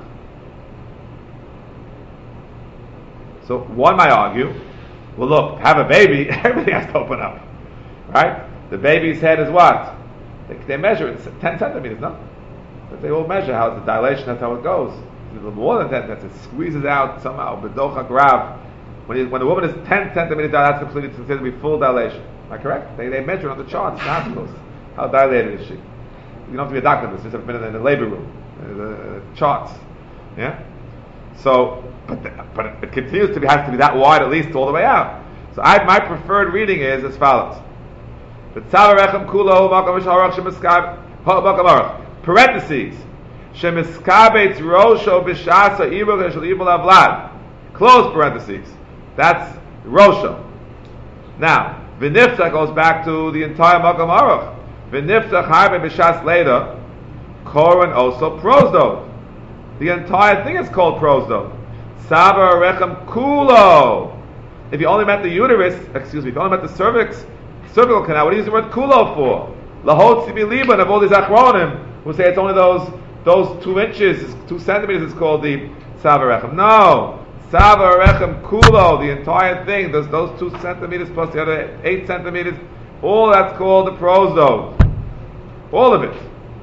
Speaker 1: So one might argue, well, look, have a baby, everything has to open up, right? The baby's head is what? They measure it 10 centimeters, no? But they all measure how the dilation. That's how it goes. More than 10 centimeters, it squeezes out somehow. B'docha grav. When the woman is 10 centimeters down, that's completely considered to be full dilation. Am I correct? They measure it on the charts, the hospitals. How dilated is she? You don't have to be a doctor. This just have been in the labor room. The charts. Yeah. So, but it continues to be, has to be that wide at least all the way out. So my preferred reading is as follows: parentheses. Shemiskabetz Rosho B'Shasa Ibel Shel Ibel Avlad. Close parentheses. That's Rosho. Now, V'niftach goes back to the entire Makam Aruch. V'niftach Harbe B'Shas Leda. Koran also prosdod. The entire thing is called prosdod. Saba Rechem Kulo. If you only meant the uterus, if you only meant the cervical canal, what do you use the word kulo for? Lahot Sibi Liban of all these achronim who say it's only those 2 inches, 2 centimeters is called the Saba Rechem. No. Saba Rechem Kulo, the entire thing, those 2 centimeters plus the other 8 centimeters, all that's called the prosdod. All of it.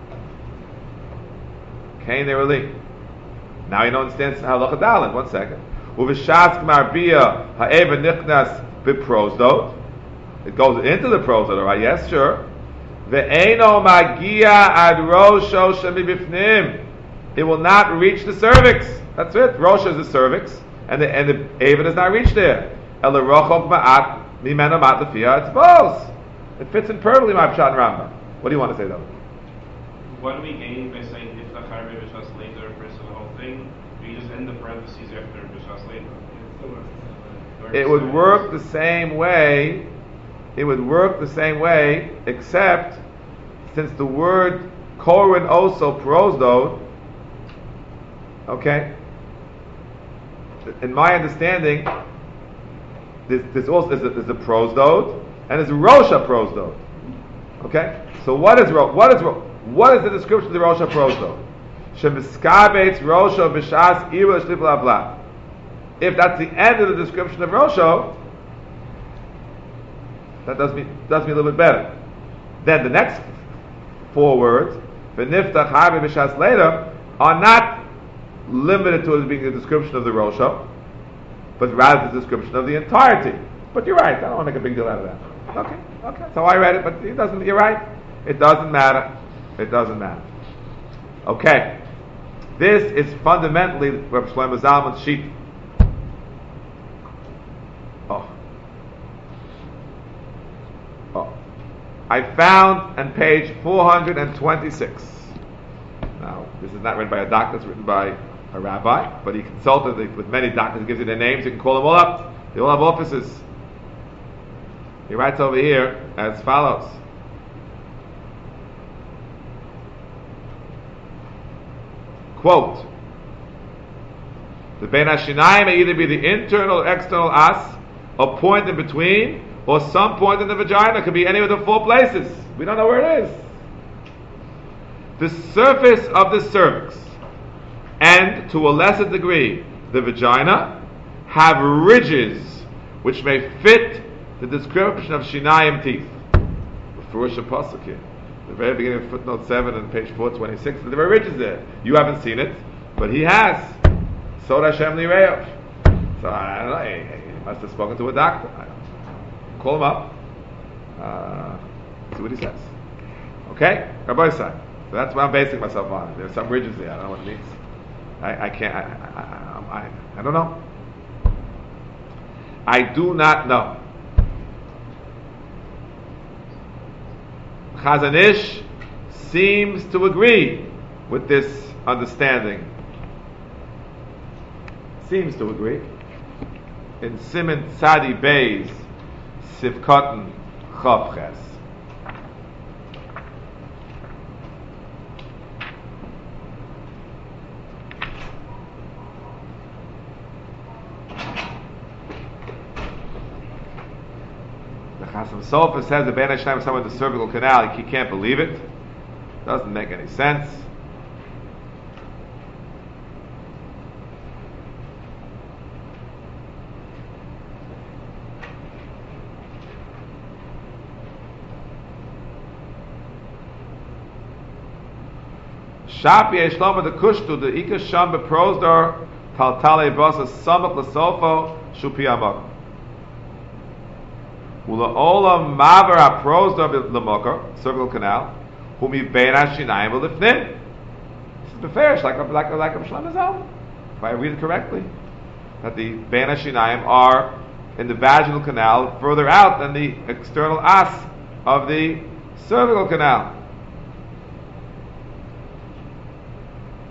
Speaker 1: Kain Nerali. Now you don't understand halacha dalin. 1 second. Uvishas marbia ha'eva nichnas b'prosdot. It goes into the prosdot, all right? Yes, sure. Ve'eno magia ad rosho shemibifnim. It will not reach the cervix. That's it. Rosho is the cervix, and the eva does not reach there. Ela rochok ma'at mimeno mat lefia. It's both. It fits in perfectly. My pshat and Rambam. What do you want to say though?
Speaker 5: What do we gain by saying Niftach Harbe B'Shas later versus the whole thing? We just end the parentheses after B'Shas later.
Speaker 1: It would work the same way. It would work the same way, except since the word Koran also prosdod. Okay. In my understanding, this also is a prosdod and it's Rosha prosdod. Okay. So what is the description of the Rosha prosdod? Shemiskabetz Rosho B'Shas Ira Shlif Lavla. If that's the end of the description of Rosho, that does me a little bit better. Then the next 4 words, V'niftach Harbe B'Shas later, are not limited to it being a description of the Rosho, but rather the description of the entirety. But you're right, I don't want to make a big deal out of that. Okay, that's how I read it, but it doesn't, you're right. It doesn't matter. Okay. This is fundamentally Rabbi Shlomo Zalman's sheet. I found on page 426. Now, this is not written by a doctor, it's written by a rabbi, but he consulted with many doctors, he gives you their names, you can call them all up. They all have offices. He writes over here as follows. Quote, the Bein HaShinayim may either be the internal or external as, a point in between, or some point in the vagina. It could be any of the 4 places. We don't know where it is. The surface of the cervix, and to a lesser degree, the vagina, have ridges which may fit the description of Shinayim teeth. The Furush Pasuk here. The very beginning of footnote 7 on page 426, there are ridges there. You haven't seen it, but he has. Sod Hashem Lireov. So I don't know, he must have spoken to a doctor. Call him up. See what he says. Okay? Rabbi Isai. So that's what I'm basing myself on. There's some ridges there. I don't know what it means. I can't. I don't know. I do not know. Chazon Ish seems to agree with this understanding. Seems to agree. In Siman Tzadi Beis, Sivkotten Chavches. The Chasam Sofer says the Bein HaShinayim is somewhere in the cervical canal. He can't believe it. Doesn't make any sense. Shapi Eshlomo the Kushtu the Ika Sham beProzdar Taltale Basa Samach Lasofo Shupi Amak. Ula Olam Maver Prozdar Lamokar cervical canal Humi Bein HaShinayim L'Ifnim. This is beferish like a Shlomo Zalman. If I read it correctly, that the Bein HaShinayim are in the vaginal canal further out than the external as of the cervical canal.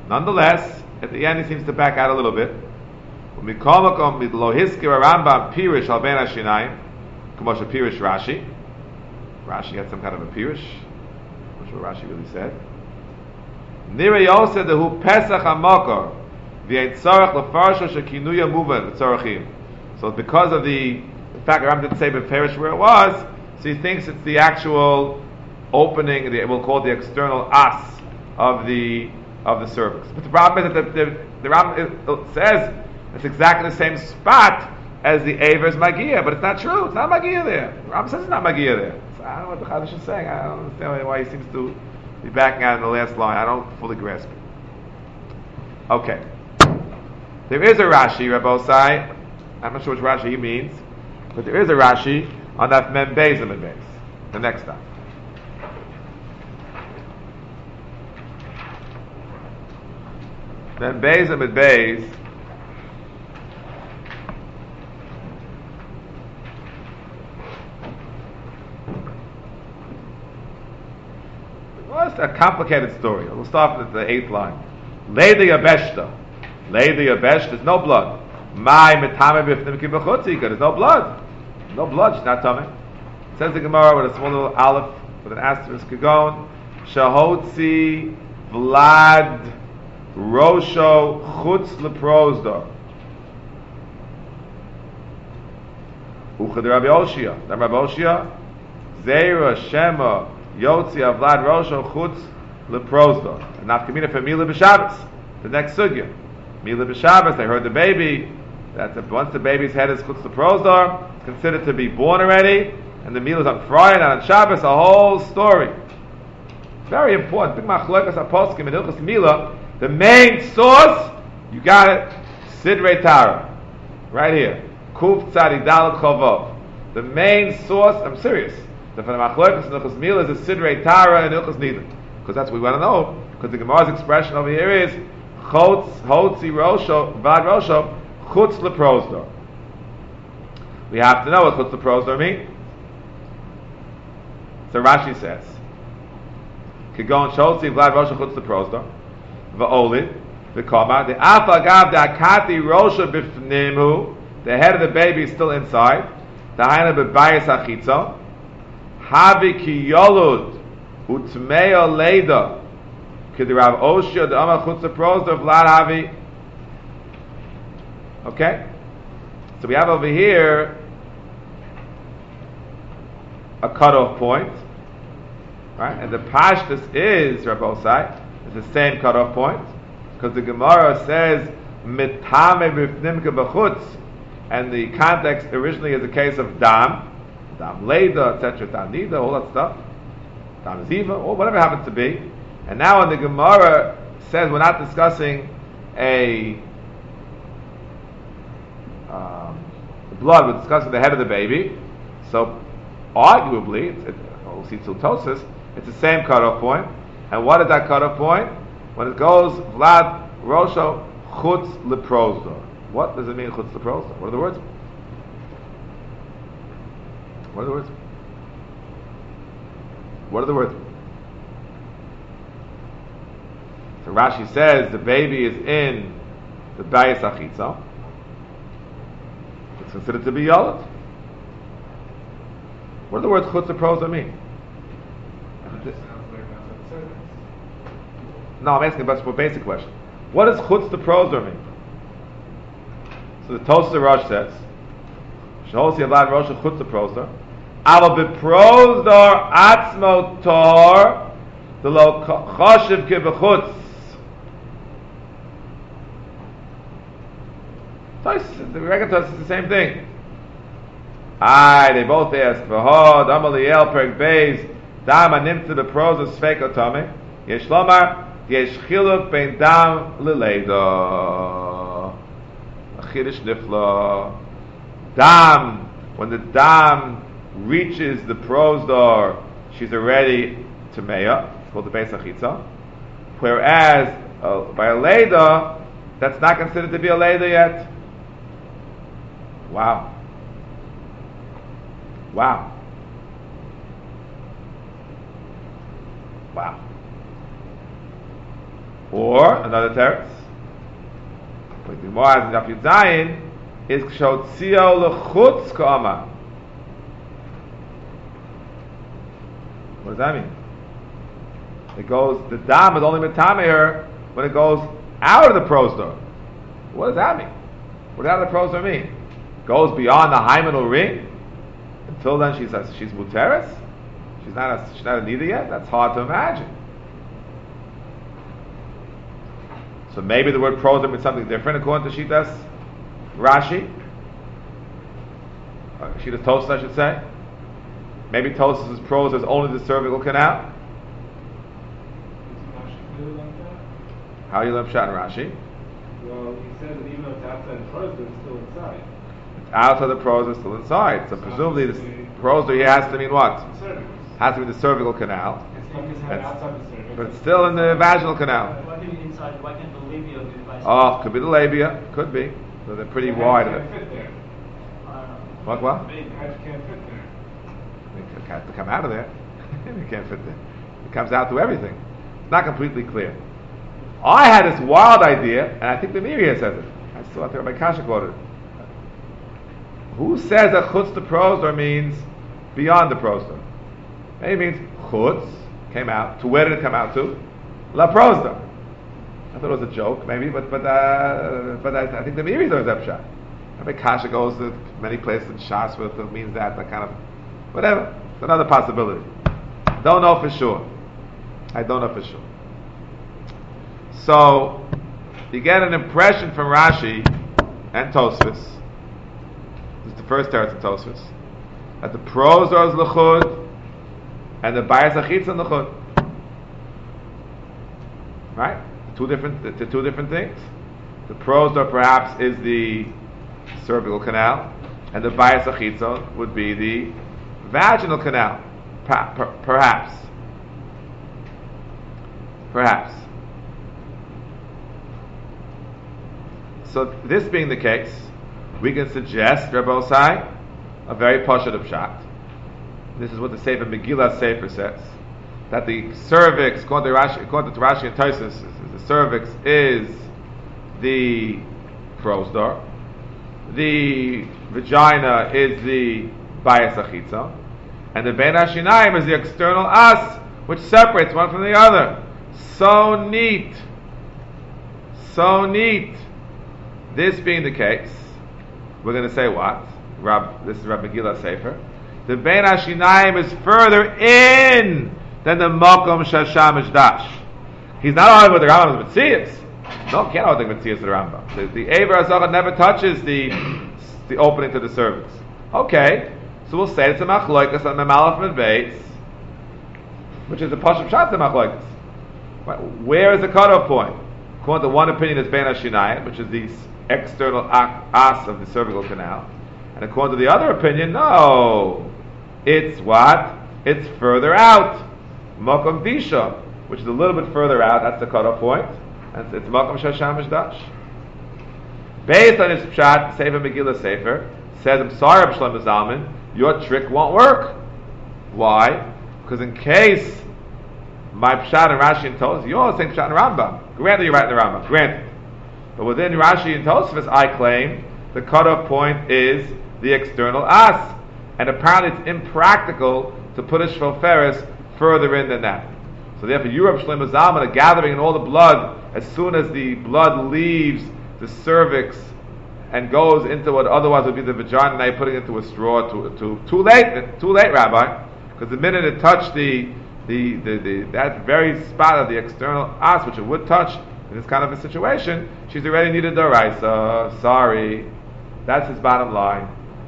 Speaker 1: Nonetheless, at the end he seems to back out a little bit. Umikomakom lo hiskir Rambam pirish al ben hashinayim, k'moshe pirish Rashi. Rashi had some kind of a pirish. I'm not sure what Rashi really said. Nira Yosef dehu Pesach HaMokor v'yein tzorach lefarsho shekinuya muvan v'tzorachim. So because of the fact that Ram didn't say beferish where it was, so he thinks it's the actual opening, we'll call it the external as of the cervix. But the problem is that the Ram says it's exactly the same spot as the Aver's Magia, but it's not true. It's not Magia there. The Ram says it's not Magia there. So I don't know what the Chadash is saying. I don't understand why he seems to be backing out in the last line. I don't fully grasp it. Okay. There is a Rashi, Rabbosai. I'm not sure which Rashi he means, but there is a Rashi on that Mem Beis and Mem Beis. The next time. Mem Beis and Mem Beis. Well, it's a complicated story. We'll start with the 8th line. Leida Yabeshta. Leida Yabesh, there's no blood. My metame b'fnim ki b'chutzika. There's no blood. No blood, she's not tummy. Says the Gemara with a small little aleph, with an asterisk kagon. Shahotzi Vlad Rosho Chutz Leprozdo. Uchad Rabbi Oshia. Then Rabbi Oshia. Zeira Shema Yotzi Vlad Rosho Chutz Leprozdo. And Nafkamina for Mila B'Shabbos. The next sugya. Mila B'Shabbos, they heard the baby. Once the baby's head is Chutz Leprozdo, it's considered to be born already. And the Mila is on Friday, not on Shabbos, a whole story. Very important. Big Machlokas HaPoskim in Hilchos Mila. The main source, you got it, Sidrei Tara. Right here. Kuf Tzadi Daled Chavov. The main source, I'm serious. The Machlokas in Hilchos Mila is the Sidrei Tara and Hilchos Nida. Because that's what we want to know. Because the Gemara's expression over here is Hotzi Rosho, Vad Rosho, Chutz Leprozdo. We have to know what Chutz Leprozdo means. So Rashi says, Kigon Sholzi Vlad Rosha Chutz Leprozdo, Va'olid, V'koma, the Afa Gav Akati Rosha B'fnimu, the head of the baby is still inside, the Haina B'bayis Achitzo, Havi Ki Yolud, Utmeo Leida, Kid Rav Oshia, the Ama Chutz Leprozdo, Vlad Havi. Okay? So we have over here a cutoff point, right? And the pashtus is Rabbosai, it's the same cutoff point, because the Gemara says mitame b'fnimka b'chutz, and the context originally is a case of dam leida, etc., dam nida, all that stuff, dam ziva, or whatever it happens to be. And now when the Gemara says we're not discussing a blood, we're discussing the head of the baby, so arguably, we'll see Tiltosis, it's the same cutoff point. And what is that cutoff point? When it goes Vlad Rosho Chutz Leprozdo. What does it mean Chutz Leprozdo? What are the words? What are the words? What are the words? So Rashi says the baby is in the Bayis Achitza. It's considered to be Yolot. What do the words Chutz Leprozdo mean? No, I'm asking about a basic question. What does Chutz Leprozdo mean? So the Tosafos Rosh says, Sheholsi Avad Rosh Chutz Leprozdo, Aval Beprozdo Atzmo Tor, the Lo Choshev Ke B'Chutz. The regular Tosafos is the same thing. They both ask, V'hod, Amaliel, Perk Beis, Dam Animtza Beprozdo Sfeik Otome, Yesh Lomar, Yesh Chiluk Ben Dam Lileida. A Chiddush Nifla. Dam, when the Dam reaches the prosdor, she's already Tameya. It's called the Beis Achitza. Whereas, by a Leida, that's not considered to be a Leida yet. Wow. Wow. Wow. Or another teretz. Like the Gemara in Daf Yud Zayin is kshotzio lechutz ka'ama. What does that mean? It goes, the dam is only metameir when it goes out of the prostor. What does that mean? What does the prostor mean? Goes beyond the hymenal ring? Until then she says she's muteres? She's not a nida yet? That's hard to imagine. So maybe the word prostor means something different according to Shitas Rashi. Shitas Tosas, I should say. Maybe Tosas' prostor is only the cervical canal. How do you learn Pshat in Rashi?
Speaker 5: Well, he said that even though it's outside the prosder, it's still inside.
Speaker 1: It's outside the prostor, still inside. So presumably the prostor here has to mean what? Has to be the cervical canal.
Speaker 5: It's like his head outside the cervix.
Speaker 1: But it's still in the vaginal canal.
Speaker 4: Why can't it be inside? Why can't the labia be the
Speaker 1: Oh, could be the labia. Could be. So they're pretty wide.
Speaker 5: Can't fit there.
Speaker 1: What? What?
Speaker 5: Big head can't fit there.
Speaker 1: It has to come out of there. It can't fit there. It comes out through everything. It's not completely clear. I had this wild idea, and I think the Miriam says it. I saw it there by Kasha quoted. Who says that chutz the prostor means beyond the prostor? Maybe it means chutz came out. To where did it come out to? La prostor. I thought it was a joke, maybe, but I think the Miriam knows that pshat. I think Kasha goes to many places in Shas where it means that kind of whatever. It's another possibility. Don't know for sure. I don't know for sure. So you get an impression from Rashi and Tosfos. This is the first teretz of Tosfos, that the prosor is lechud and the bayis achitza lechud. Right? Two different things. The prosor perhaps is the cervical canal, and the bayis achitza would be the vaginal canal. Perhaps. So this being the case, we can suggest, Rabbi Osai, a very pashut of pshat. This is what the Sefer Megillah Sefer says, that the cervix, according to Rashi and Tosfos, the cervix is the prostor, the vagina is the bayis achitza, and the bein hashinayim is the external as, which separates one from the other. So neat. This being the case, we're going to say what? This is Rabbi Megillah Sefer. The bein hashinayim is further in than the makom shashamish dash. He's not arguing with the Rambam's Metzias. No, can't argue with the Metzias of the Rambam. The Ever HaZachar never touches the opening to the cervix. Okay, so we'll say it's a machloikas on the Memalach Medbeis, which is a pashut pshat the machloikas. Where is the cutoff point? According to one opinion, it's bein hashinayim, which is the external as of the cervical canal, and according to the other opinion, no, it's what? It's further out, makom disha, which is a little bit further out. That's the cutoff point, and it's makom shashamish dash. Based on his pshat, Sefer Megillah Sefer says, "I'm sorry, Rabbi Shlomo Zalman, your trick won't work. Why? Because in case my pshat and Rashi and Tosfos, you all think pshat and Rambam. Granted, you're right in the Rambam. Granted. But within Rashi and Tosfos, I claim the cutoff point is the external as, and apparently it's impractical to put a shvoferes further in than that. So therefore, you, Rabbi Shlomo Zalman, are gathering in all the blood as soon as the blood leaves the cervix and goes into what otherwise would be the vagina. Now you're putting it into a straw. Too late, Rabbi, because the minute it touched that very spot of the external as, which it would touch in this kind of a situation, she's already needed the raisa. Sorry, that's his bottom line.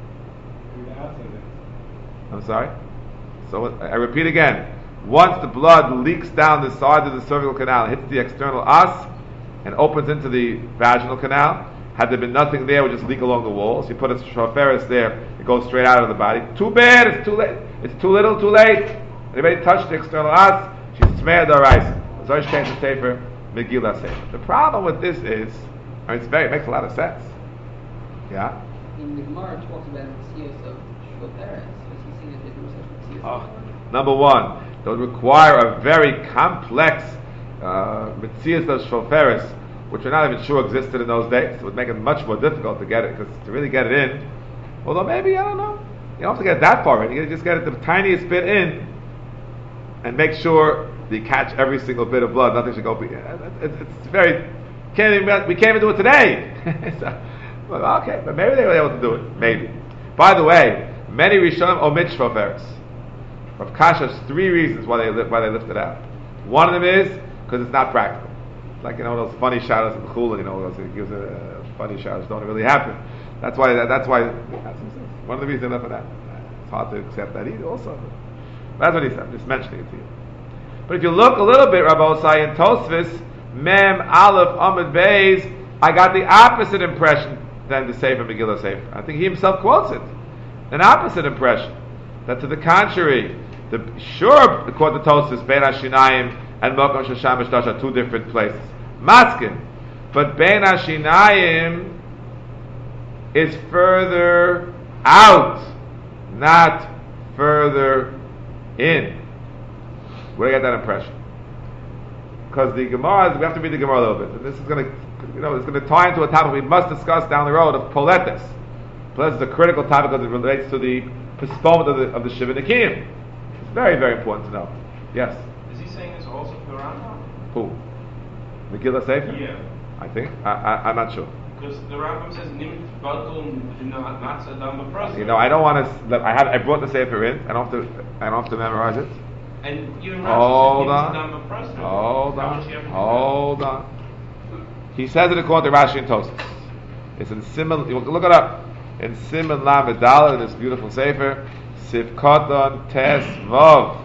Speaker 1: I'm sorry. So I repeat again. Once the blood leaks down the side of the cervical canal, hits the external as, and opens into the vaginal canal, had there been nothing there, it would just leak along the walls. You put a shoferis there, it goes straight out of the body. Too bad, it's too late. It's too little, too late. Anybody touched the external as, she's smeared the rice. So she came to Sefer Megillah Sefer. The problem with this is, it makes a lot of sense. Yeah?
Speaker 6: In the Gemara, it talks about the Metzias of Shvoteres. Was he saying that there was such Metzias?
Speaker 1: Number one, that would require a very complex Mitzias of Shoferis, which we're not even sure existed in those days. It would make it much more difficult to get it, because to really get it in, although maybe, I don't know, you don't have to get that far in, you just get it the tiniest bit in, and make sure that you catch every single bit of blood, nothing should go, it's very, we can't even do it today. So, well, okay, but maybe they were able to do it, maybe. By the way, many Rishonim omit Shoferis. Rav Kasha has 3 reasons why they lift it out. One of them is because it's not practical. Like, those funny shadows in the chula, it gives funny shadows don't really happen. That's why one of the reasons they left it out. It's hard to accept that either also. That's what he said. I'm just mentioning it to you. But if you look a little bit, Rabbi Osai, in Tosfos, Mem, Aleph, Amud Beis, I got the opposite impression than the Sefer Megillah Sefer. I think he himself quotes it. An opposite impression. That to the contrary, according to Tosfos, Bein HaShinayim and Mokom Shesham Eshtash are 2 different places. Maskin. But Bein HaShinayim is further out, not further in. Where do I get that impression? Because the Gemara, we have to read the Gemara a little bit. And this is going to, it's going to tie into a topic we must discuss down the road of Poletes. Poletes is a critical topic because it relates to the postponement of the Shiva Nikiyim. It's very, very important to know. Yes?
Speaker 5: Is he saying this also for the Rambam?
Speaker 1: Who? Megillah Sefer?
Speaker 5: Yeah.
Speaker 1: I think. I'm not sure.
Speaker 5: Because the Rambam says, Nim Batul not Saddam B'Prasa.
Speaker 1: I don't want to. I brought the Sefer in. I don't have to memorize it.
Speaker 5: And even
Speaker 1: Hold
Speaker 5: Rashi
Speaker 1: on. Hold on. He says it according to Rashi and Tosfos. It's in Siman. You look it up. In Siman Lamed Daled, in this beautiful Sefer, Sivkoton Tes Vov.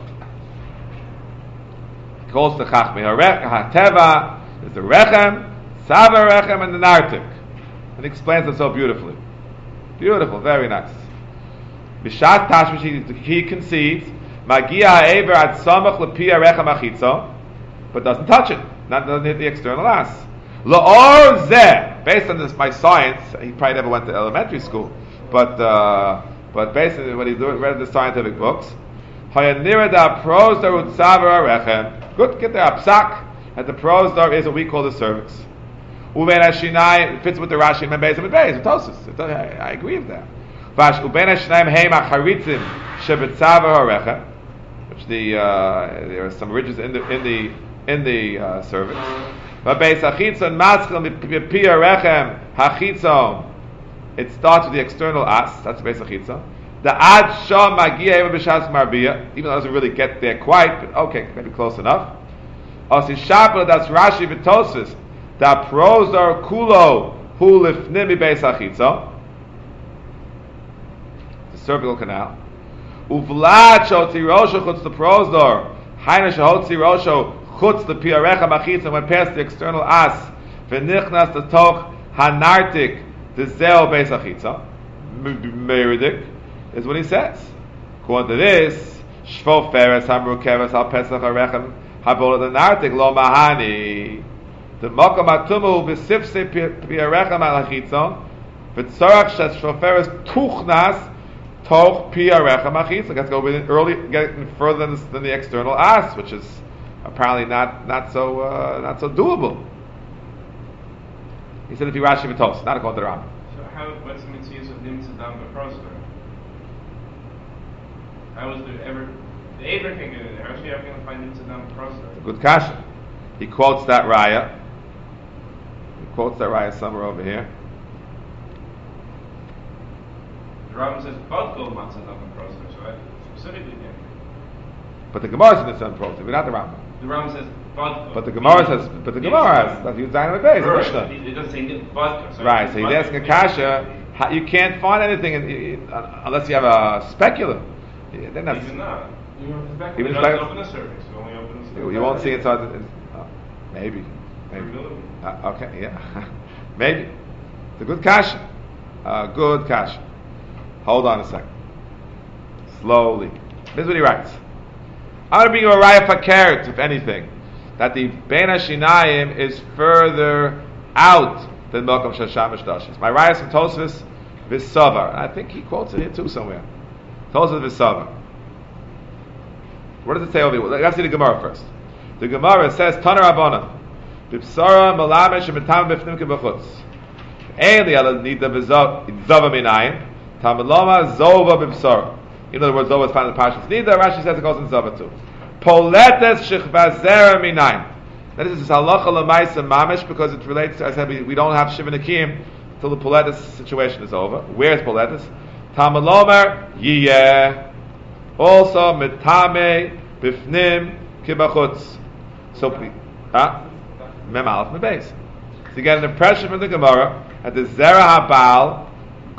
Speaker 1: He calls the Chachmei HaTeva. There's the Rechem, Sava Rechem, and the Nartik. And he explains it so beautifully. Beautiful, very nice. Bishat Tashmish, he concedes, Magia Ha'ever Ad Samach L'Pia Rechem Achitzo, but doesn't touch it. Doesn't hit the external ass. L'or Zeh, based on this, my science, he probably never went to elementary school, but based on when he read the scientific books, Hayanirada Prosdar Utsavara Rechem, good, get there, Apsak, and the prosdar is what we call the cervix. Uben Hashinai fits with the Rashi and Membeis and Membeis and Tosfos. I agree with that. Vash Uben Hashinai Heim Acharitzim Shebetzava Harecha, which there are some ridges in the cervix. Vabeis Hachitzon Matzkel Pia Rechem Hachitzon. It starts with the external as. That's Beis Hachitzon. The Ad Sham Magia Eva B'Shas Marbia, even though it doesn't really get there quite, but okay, maybe close enough. Osi Shapel, that's Rashi v'Tosfos. Da prosdar kulo hu lifnimi beis achitzo. The cervical canal. Uvlad shotzi rosho chutz the prosdar. Haina shotzi rosho chutz the piarecha machitzo. Went past the external as. V'nichnas the toch hanartik the zeo beis achitzo. Meridik is what he says. According to this, shvo feres hamru keves al pesach harechem. Habola the nartik lo mahani. The mokom atumu v'sifse piarechem al hachitzon v'tzorach shes shoferes tuchnas toch piarechem hachitzon. Let's go getting further than the external as, which is apparently not so doable. He said if you Rashi v'tos, not according to the Rambam.
Speaker 5: So what's the mitzvah of nim tzedam b'prosper? How was the Aver can get in there. How is she ever going to find nim tzedam b'prosper?
Speaker 1: Good kasha. He quotes that raya. Somewhere over here.
Speaker 5: The Rambam says Badkol Matzadam Prosper, so I specifically can't.
Speaker 1: But the Gemara says it's unprosper, but not the Rambam.
Speaker 5: The Rambam says Badkol.
Speaker 1: But the Gemara has that's you Zayin Base.
Speaker 5: It doesn't say Badkol. So
Speaker 1: right, so he's asking Akasha, you can't find anything unless you have a speculum. Then that's
Speaker 5: even not.
Speaker 1: Even
Speaker 5: it doesn't open the cervix. It only opens the
Speaker 1: you won't see inside. Maybe. Okay, yeah. Maybe. It's a good kasha. Good kasha. Hold on a second. Slowly. This is what he writes. I'm going to bring you a raya fakert, if anything, that the Bein HaShinayim is further out than Mokom Shasham Eshtash. My raya is from Tosfos V'Savar. I think he quotes it here too somewhere. Tosfos V'Savar. What does it say over here? Let's see the Gemara first. The Gemara says, Tana Rabbana, Bipsara Malamesh Mitam Bifnim Kebachutz. Eli ala nida v'zava minayin, Tamaloma Zova Bipsara. You know the word Zova is found in the Parshas Nida. Rashi says it goes in Zava too. Poletes Shechvazera minayin. That is halacha l'maisa mamish because it relates to, I said, we don't have Shiva Nakim until the Poletes situation is over. Where is Poletes? Tamalomer Yiyeh. Also Mitame Bifnim Kibachutz. So, Mem Aleph Mebeis. So you get an impression from the Gemara that the Zera HaBaal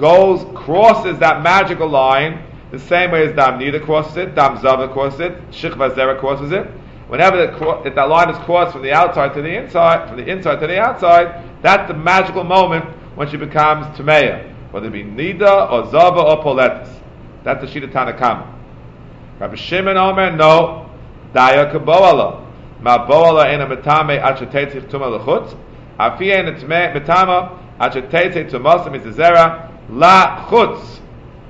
Speaker 1: crosses that magical line the same way as Dam Nida crosses it, Dam Zava crosses it, Shechva Zera crosses it. Whenever that line is crossed from the outside to the inside, from the inside to the outside, that's the magical moment when she becomes Tameya, whether it be Nida or Zava or Poletis. That's the Shita Tanakama. Rabbi Shimon Omer, no, Daya Kaboala. Ma Boala ena Metame Achetetzi Tuma Lechutz. Afi ena Metama Achetetzi Tumasim Mitzera La Chutz.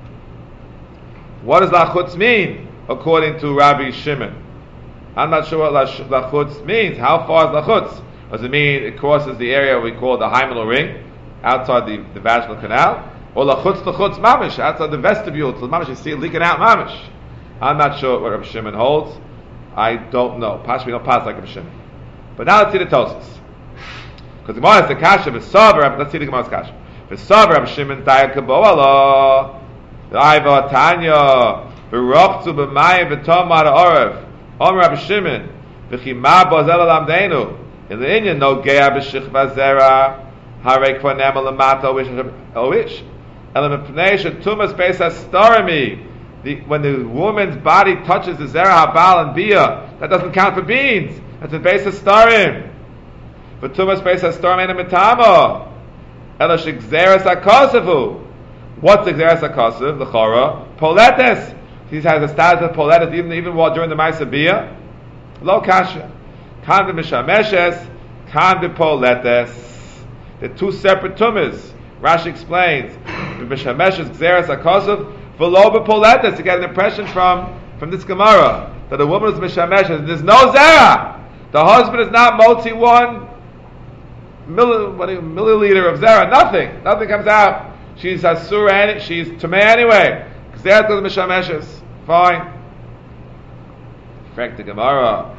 Speaker 1: What does La Chutz mean, according to Rabbi Shimon? I'm not sure what La Chutz means. How far is La Chutz? Does it mean it crosses the area we call the hymenal ring, outside the vaginal canal? Or La Chutz Mamish, outside the vestibule, till Mamish, you see it leaking out Mamish. I'm not sure what Rabbi Shimon holds. I don't know. We don't pass like Rabbi Shimon. But now let's see the Tosas. Because the Gemara has the Kasha, let's see the Gemara's Kasha. V'sav Rabbi Shimon, Daya Kaboala, Aiva Tanya, V'rochzu b'mayim v'tomar ha'orev, Rabbi Shimon, v'chima bozel alamdeinu, in the Inyan, no geya b'shichva zera, harei kvar nema lamata, oish, elam p'nei shetumas beis hastorimi, when the woman's body touches the zera habal and bia, that doesn't count for beans, that's a beis hastorim, v'tumas beis hastorim ena mitamo, ela shegzeres hakosavu. What's the Xeris HaKosav? The Chora. Poletes. He has a status of Poletes even while during the Maisa Bia. Lo Kasha. Kan b'mishameshes, kan b'poletes. They're two separate tumas. Rashi explains. B'mishameshes Xeris HaKosav, v'lo b'poletes. To get an impression from this Gemara that a woman is mishameshes. There's no Zera. The husband is not motzi 1 milliliter of Zera. Nothing comes out. She's asura, she's tamei anyway. Because that's the mishameshes. Fine. Frek the Gemara.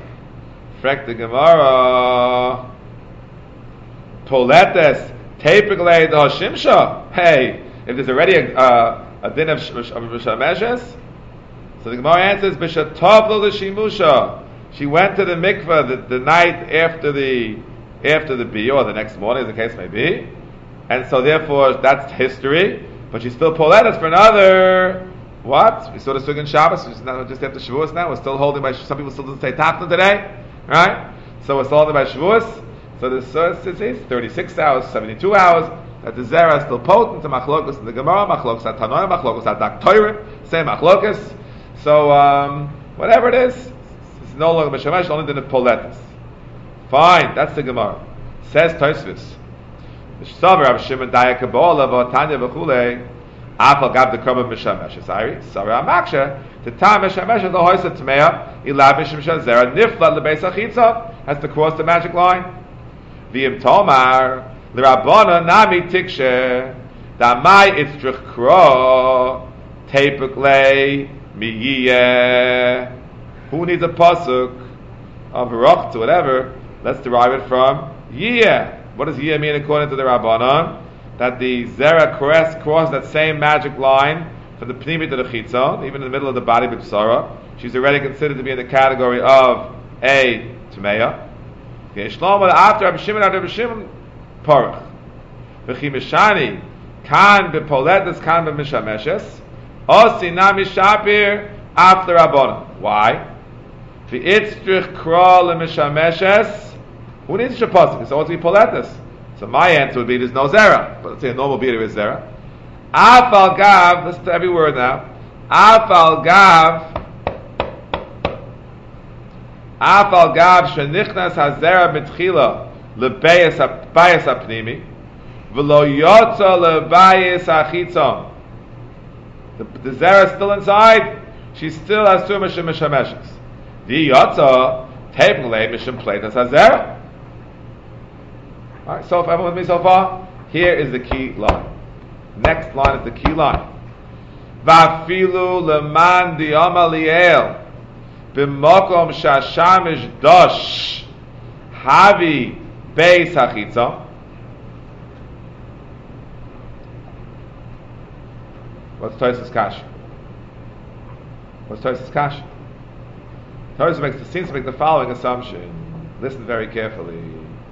Speaker 1: Poletes typically the shimsha. Hey, if there's already a din of mishameshes, so the Gemara answers b'shatov lo l'shimusha. She went to the mikveh the night after the biyah or the next morning, as the case may be. And so therefore, that's history. But she's still poletes for another, what? We saw the Sugan Shabbos, which is not just after Shavuos now. We're still holding by, some people still don't say Tafna today. Right? So we're still holding by Shavuos. So the source is 36 hours, 72 hours, that the Zera is still potent, the Machlokus in the Gemara, Machlokus at Tanoim, Machlokus at Daktoirim, same Machlokus. So, whatever it is, it's no longer Meshamesh, only than the poletes. Fine, that's the Gemara. Says Tosfos. V'shav Rabbi Shimon Daya Kabola v'Tanya v'chulei Afal Gav the Korban Mishameshes Ari Sarah Amaksha the time Mishameshes the Hoysa Tmeya Ilav Mishameshes Zera Nifla LeBeis HaChitza has to cross the magic line. V'im Tomar L'Rabbana Nami Tikshe Damai Itzrich Kro Tepukle Miyeh. Who needs a pasuk of Roch to whatever? Let's derive it from Yeh. What does Yeh mean according to the Rabbanon? That the Zera crossed that same magic line from the Pnimi to the Chitzon, even in the middle of the body B'Psara. She's already considered to be in the category of a Tmeya. Shlomo after Rabbi Shimon Parach. V'chi Mishani kan b'poletes kan b'mishameshes osi na mishapir after Rabbanon. Why? V'itzrich kro l'mishameshes. Who needs shapasik? It's always to be poletes. So my answer would be there's no zera. But let's say a normal beater is zera. Afal gav, listen to every word now. Afal gav shenichnas hazera mitchila lebayis hapnimi v'lo yotza lebayis hachitzon. The zera is still inside. She still has two mishameshes. The yotza Heimle Mishum Pleitas Hazera. Alright, so if everyone with me so far, here is the key line. Next line is the key line. Vafilu leman diyama liel b'mokom shashamish dosh havi beis hachitza. What's Tosfos Kasha? What's Tosfos Kasha? Tosfos seems to make the following assumption. Listen very carefully.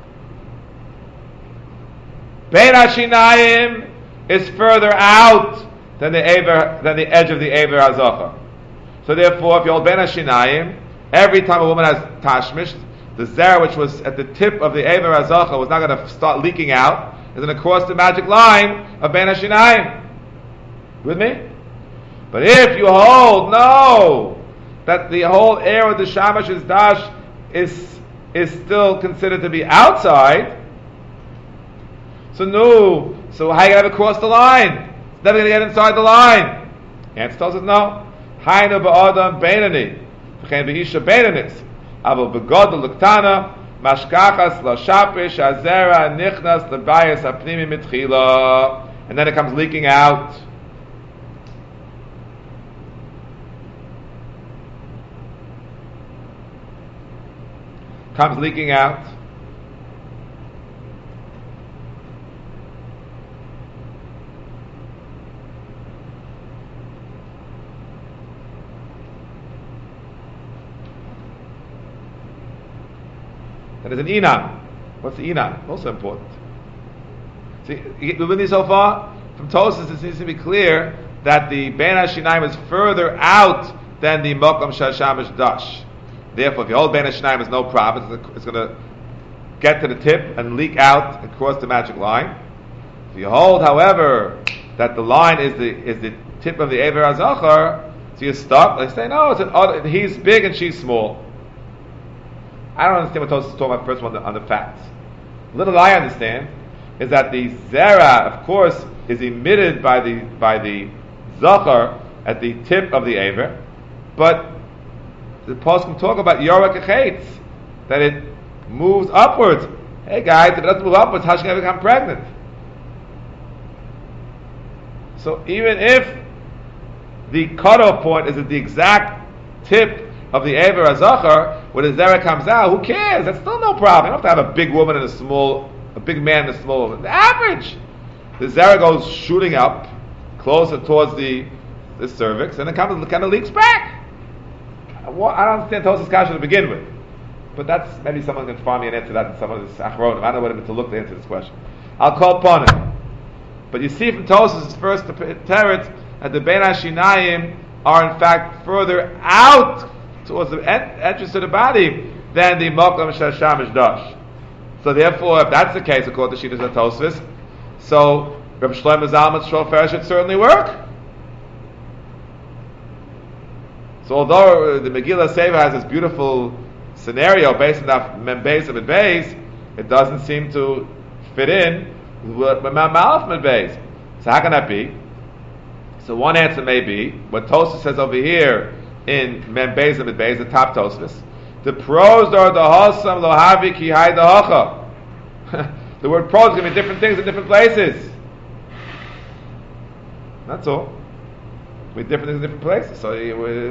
Speaker 1: Bein Hashinayim is further out than the edge of the Ever HaZachar. So therefore, if you hold Bein Hashinayim, every time a woman has tashmish, the zera which was at the tip of the Ever HaZachar was not going to start leaking out. It's going to cross the magic line of Bein Hashinayim. With me? But if you hold, no, that the whole air of the Shamash's dash is still considered to be outside, so how are you going to cross the line? It's never going to get inside the line. Answer tells us no. Hainu ba'adam beinani, v'chein v'isha beinanis, aval b'god l'ktana, mashkachas l'shapish azera nichnas l'bayas hapnimi mitchila, and then it comes leaking out. Comes leaking out. That is an inam. What's the inam? Also important. See, we've been so far from Tosfos. It seems to be clear that the Bein Hashinayim is further out than the Mokom Shashamish Dash. Therefore, if you hold Bein Hashinayim, it's no problem. It's going to get to the tip and leak out and cross the magic line. If you hold, however, that the line is the tip of the Ever HaZachar, so you're stuck. They say, no, he's big and she's small. I don't understand what Tosfos is talking about first one on the facts. Little I understand is that the zera, of course, is emitted by the Zachar at the tip of the Ever, but the Poskim talk about Yorek Echetz, that it moves upwards. Hey guys, if it doesn't move upwards, how should I become pregnant? So even if the cutoff point is at the exact tip of the Ever HaZachar, where the zera comes out, who cares? That's still no problem. You don't have to have a big woman and a big man and a small woman. The average. The zera goes shooting up, closer towards the cervix, and it kind of leaks back. I don't understand Tosfos Kasha to begin with, but that's maybe someone can find me an answer to that in some of this achronim. I don't know what to look to answer this question. I'll call upon it. But you see from Tosfos' first teretz that the Bein Hashinayim are in fact further out towards the entrance to the body than the Mokom Shashamish Dash. So therefore, if that's the case, according to Shittas and Tosfos, so Reb Shlomo Zalman's shofar should certainly work. So although the Megillah Seva has this beautiful scenario based on Membeis and Medbeis, it doesn't seem to fit in with Malach Medbeis. So how can that be? So one answer may be what Tosfos says over here in Membeis and Medbeis, the top Tosfos. The pros are the Hosam Lo Havi Ki Hai Dahacha. The word pros is going to be different things in different places. That's all. With different things in different places. So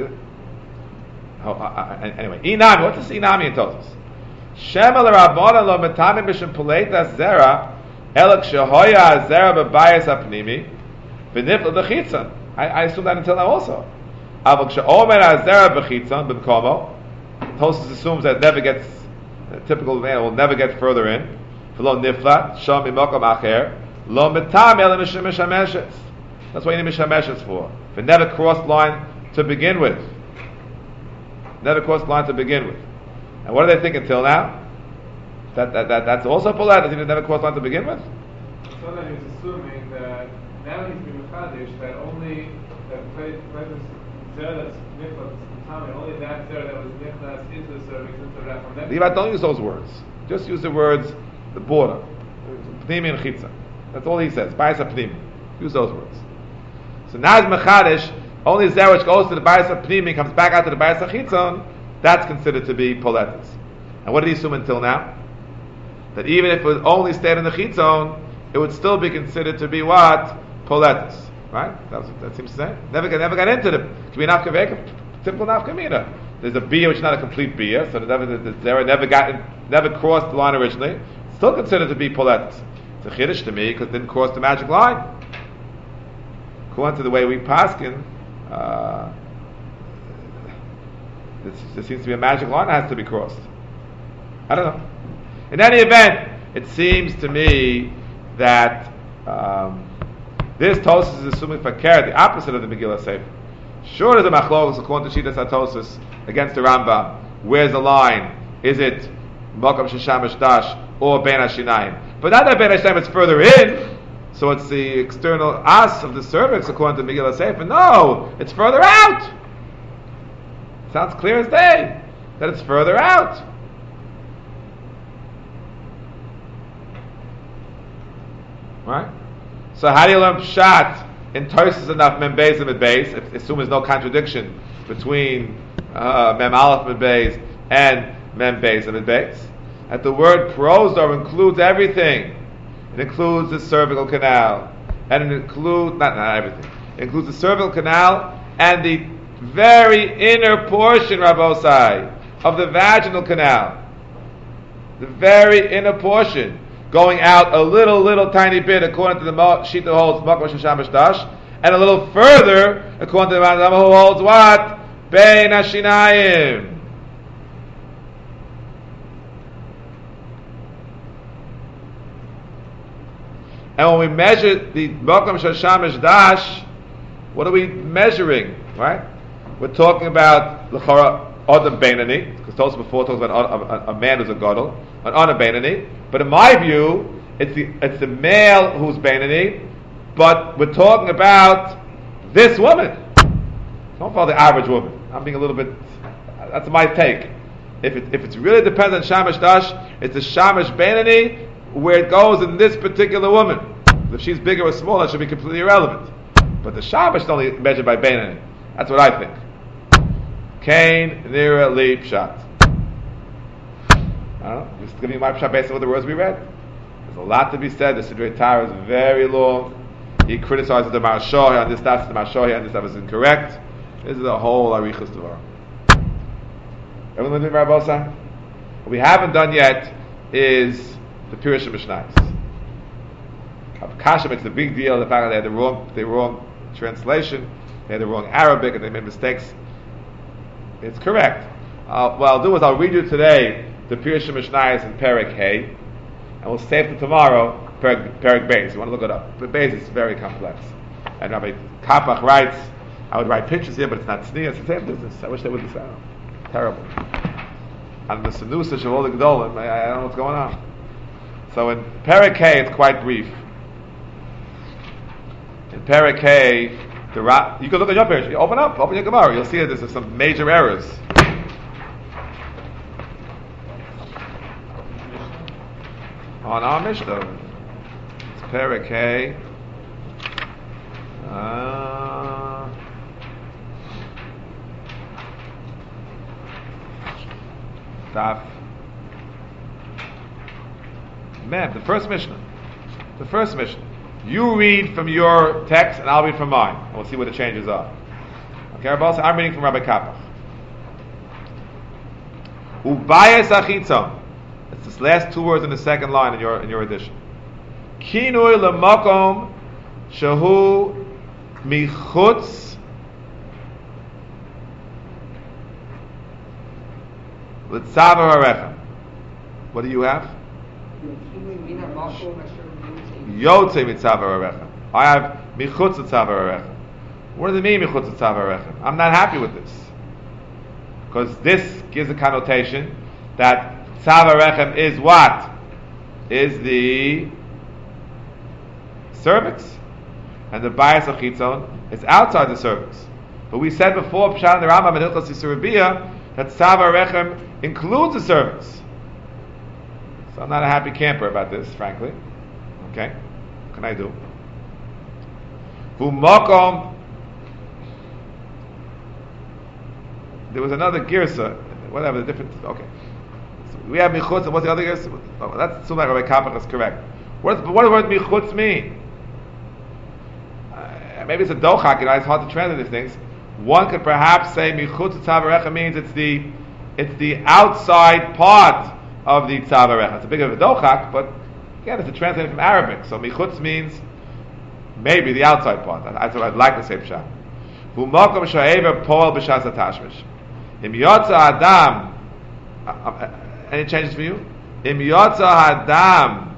Speaker 1: anyway, Inami. What does Inami in Tosfos? Shema l'Rabbana lo metamim b'shem puleitas zera elak shehoya zera b'bayis hapnimi v'nifla d'chitzon. I assume that until now also. Avok she'omer zera b'chitzon b'mkomo. Tosfos assumes that it never gets, a typical man will never get further in. V'lo nifla shom mimokom acher lo metam el mishameshes. That's what you need mishameshes for. If it never crossed line to begin with. Never crossed line to begin with. And what do they think until now? That's also polite. Does he never crossed line to begin with?
Speaker 7: So then he's assuming that now he's being mechadish that only that presence zera that's nichlas Tommy, only that zera that was nichlas into the cervix into that from that.
Speaker 1: Levi, don't use those words. Just use the words the border, pnimi and chitza. That's all he says. Bayis pnimi. Use those words. So now it's mechadish. Only zera which goes to the bayis pnimi comes back out to the bayis chitzon. That's considered to be poletis. And what did he assume until now? That even if it would only stayed in the chitzon, it would still be considered to be what? Poletus. Right? That seems to say. Never got into the K'minaf simple nafkamina. There's a bia which is not a complete bia, so the zera never crossed the line originally. Still considered to be poletus. It's a chiddush to me because it didn't cross the magic line. According to the way we paskin, there seems to be a magic line that has to be crossed. I don't know. In any event, it seems to me that this Tosfos is assuming fakir, the opposite of the Megillah Sefer. Sure, there's a machlokes according to Shitas HaTosfos against the Rambam. Where's the line? Is it Makom Sheshamash Dash or Ben Hashinayim? But not that Ben Hashinayim is further in, so it's the external as of the cervix according to Megillah Sefer. No, it's further out. Sounds clear as day that it's further out. Right? So how do you learn Pshat in Tosfos enough Mem Beis and Mem Beis? Assume there's no contradiction between Mem Aleph Mem Beis and Mem Beis and Mem Beis. That the word prosdor includes everything. It includes the cervical canal, and it includes not everything. It includes the cervical canal and the very inner portion, Rabbosai, of the vaginal canal. The very inner portion, going out a little tiny bit according to the Shita holds Makom Sheshamash Dash, and a little further according to the Rambam who holds what? Bein Hashinayim. And when we measure the Makom Sheshamash Dash, what are we measuring? Right? We're talking about L'chara Adam Beinani, because Tosfos before talks about a man who's a gadol, an Adam Beinani. But in my view, it's the male who's Beinani, but we're talking about this woman. Don't follow the average woman. I'm being a little bit. That's my take. If it really depends on Shamash Dash, it's the Shamash Beinani where it goes in this particular woman. If she's bigger or smaller, it should be completely irrelevant. But the Shamash is only measured by Beinani. That's what I think. Kain Nira Li Pshat. I don't know. Just giving you my Pshat based on what the words we read. There's a lot to be said. The Sidrei Torah is very long. He criticizes the Maharsha on this, that's the Maharsha and this, that was incorrect. This is a whole Arichas Devar. Everyone with me, Rabbi Bosa? What we haven't done yet is the Pirush Mishnayos. Kasha makes a big deal of the fact that they had the wrong translation, they had the wrong Arabic, and they made mistakes. It's correct. What I'll do is I'll read you today the Pirush Mishnayos in Perek Hay, and we'll save for tomorrow Perek Beis. You want to look it up. But Beis is very complex. And Rabbi Kapach writes, I would write pictures here, but it's not tznius, it's the same business. I wish they would do that. Terrible. And the Sanusa of all the Gedolim, I don't know what's going on. So in Perek Hay, it's quite brief. In Perek Hay, you can look at your page. Open your Gemara. You'll see that there's some major errors. On our Mishnah, it's Perek Hay. Daf Mem, the first Mishnah. You read from your text, and I'll read from mine, and we'll see what the changes are. Okay, Rabbi, I'm reading from Rabbi Kapach. Ubayas achitzon. It's this last two words in the second line in your edition. Kinui lemakom shehu michutz l'tzavar harechem. What do you have? Yotzei mitzavar harechem. I have michutz l'tzavar harechem. What does it mean michutz l'tzavar harechem? I'm not happy with this, because this gives a connotation that Tzavar Rechem is what? Is the cervix. And the Bayas Achitzon is outside the cervix. But we said before, Pshat and the Rambam and Hilchos Yisur Bia, that Tzavar Rechem includes the cervix. So I'm not a happy camper about this, frankly. Okay? What can I do? Vumokom. There was another girsa, whatever, the different. Okay. we have michutz, and what's the other guess? Oh, that's assuming that Rabbi Kapach is correct. What does the word michutz mean? Maybe it's a dochak, it's hard to translate these things. One could perhaps say michutz tzavarecha means it's the outside part of the tzavarecha. It's a bit of a dochak, but again, it's a translation from Arabic. So michutz means maybe the outside part. That's what I'd like to say pshat. V'makom sha'ever poel b'shas hatashmish. Im yotza adam. Any changes for you? Im yotza adam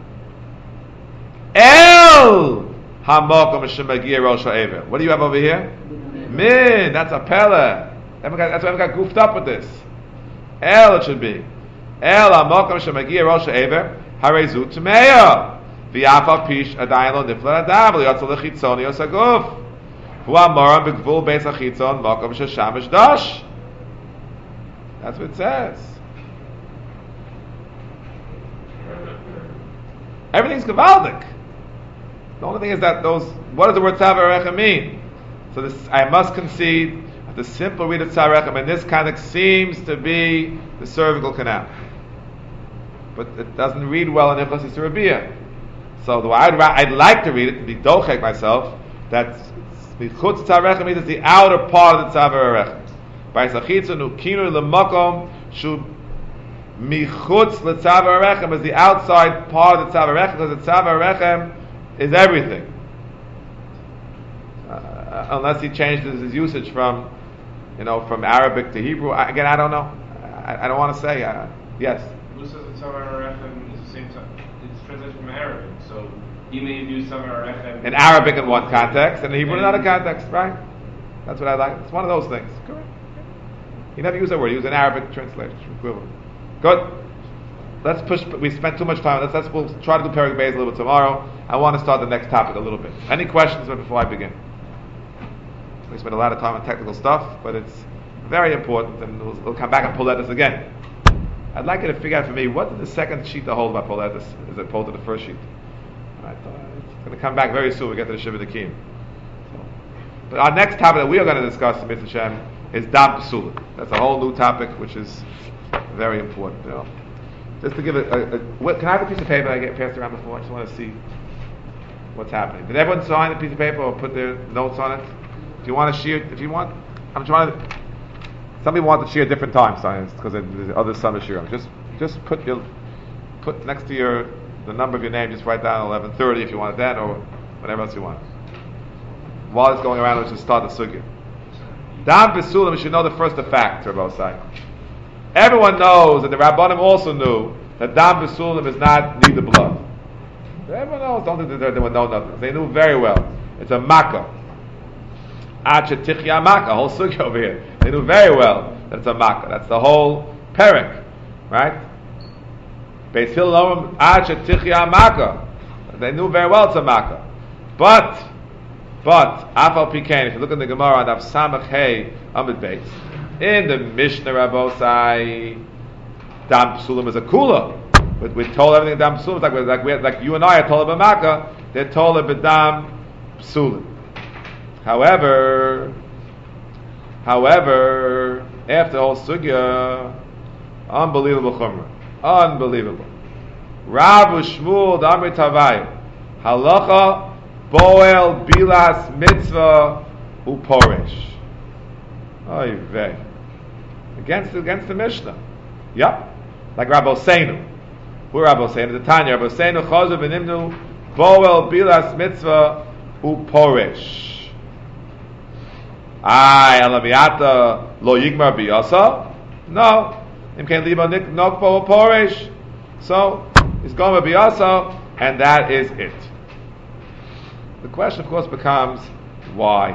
Speaker 1: el hamakom shemagia rosh ha'ever. What do you have over here? Min. That's a pella. That's why I haven't got goofed up with this. El it should be. El hamakom shemagia rosh ha'ever harezu tmeya. V'yafal pish adayin lo nifla adam v'yotza lechitzoni osaguf. Hu'amaram b'gvul beis hachitzon makom sheshamish dash. That's what it says. Everything's gavaldik. The only thing is that what does the word tzavarecha mean? So this, I must concede that the simple read of tzavarecha in this context seems to be the cervical canal. But it doesn't read well in Ichlas Yisrael. So I'd like to read it, to be dochek myself, that michutz tzavarecha means it's the outer part of the tzavarecha. By sachitzon ukinu lemakom shu michutz letzavarechem is the outside part of the tzavarechem, because the tzavarechem is everything. Unless he changed his usage from Arabic to Hebrew. Again, I don't know. I don't want to say. Yes.
Speaker 5: Who says that tzavarechem is the same time? It's translated from Arabic, so he may use tzavarechem
Speaker 1: in Arabic in one context, and in Hebrew in another context, right? That's what I like. It's one of those things. Correct. He never used that word. He used an Arabic translation equivalent. Good. Let's push. We spent too much time. We'll try to do Perek Beis a little bit tomorrow. I want to start the next topic a little bit. Any questions before I begin? We spent a lot of time on technical stuff, but it's very important, and we'll come back and pull at this again. I'd like you to figure out for me, what did the second sheet hold about Poletis as opposed to the first sheet? It's going to come back very soon. We get to the Shiva Dekim. But our next topic that we are going to discuss, Mr. Shem, is Dam Psulim. That's a whole new topic, which is very important. Just to give it, can I have a piece of paper I get passed around before? I just want to see what's happening. Did everyone sign a piece of paper or put their notes on it? If you want to share, I'm trying to. Some people want to share different times, science, because there's other summer share. Just put next to the number of your name. Just write down 11:30 if you want it then, or whatever else you want. While it's going around, let's just start the sugya. Dam B'sulam, we should know the fact, Rabbi Osai. Everyone knows, and the Rabbanim also knew, that Dam B'sulam is not neither blood. Everyone knows, don't think that they would know nothing. They knew very well. It's a makkah. Acha Tichya makkah, whole sugya over here. They knew very well that it's a makkah. That's the whole perek, right? Beis Hillel Acha Tichya makkah. They knew very well it's a makkah. But Afal Pikain, if you look in the Gemara on Daf Samach Hey Amid Beis, in the Mishnah Rabbosai, Dam Psulim is a kula. But we're told everything Dam Psulim is like you and I are told about Makkah, they're told about Dam Psulim. However, after the whole sugya, unbelievable chumrah. Unbelievable. Rav Shmuel Damri Tavai, halacha Boel Bilas Mitzvah Uporish. Oy vey. Against the Mishnah. Yep. Like Rabbi Seinu. Who Rabbi Seinu? The Tanya. Rabbi Seinu Chazu V'nimnu Boel Bilas Mitzvah Uporish. Elamiata Lo Yigmar Biyasa? No. Im Ken Liba Nokpo Uporish. So, he's going with Biyasa, and that is it. The question, of course, becomes, why?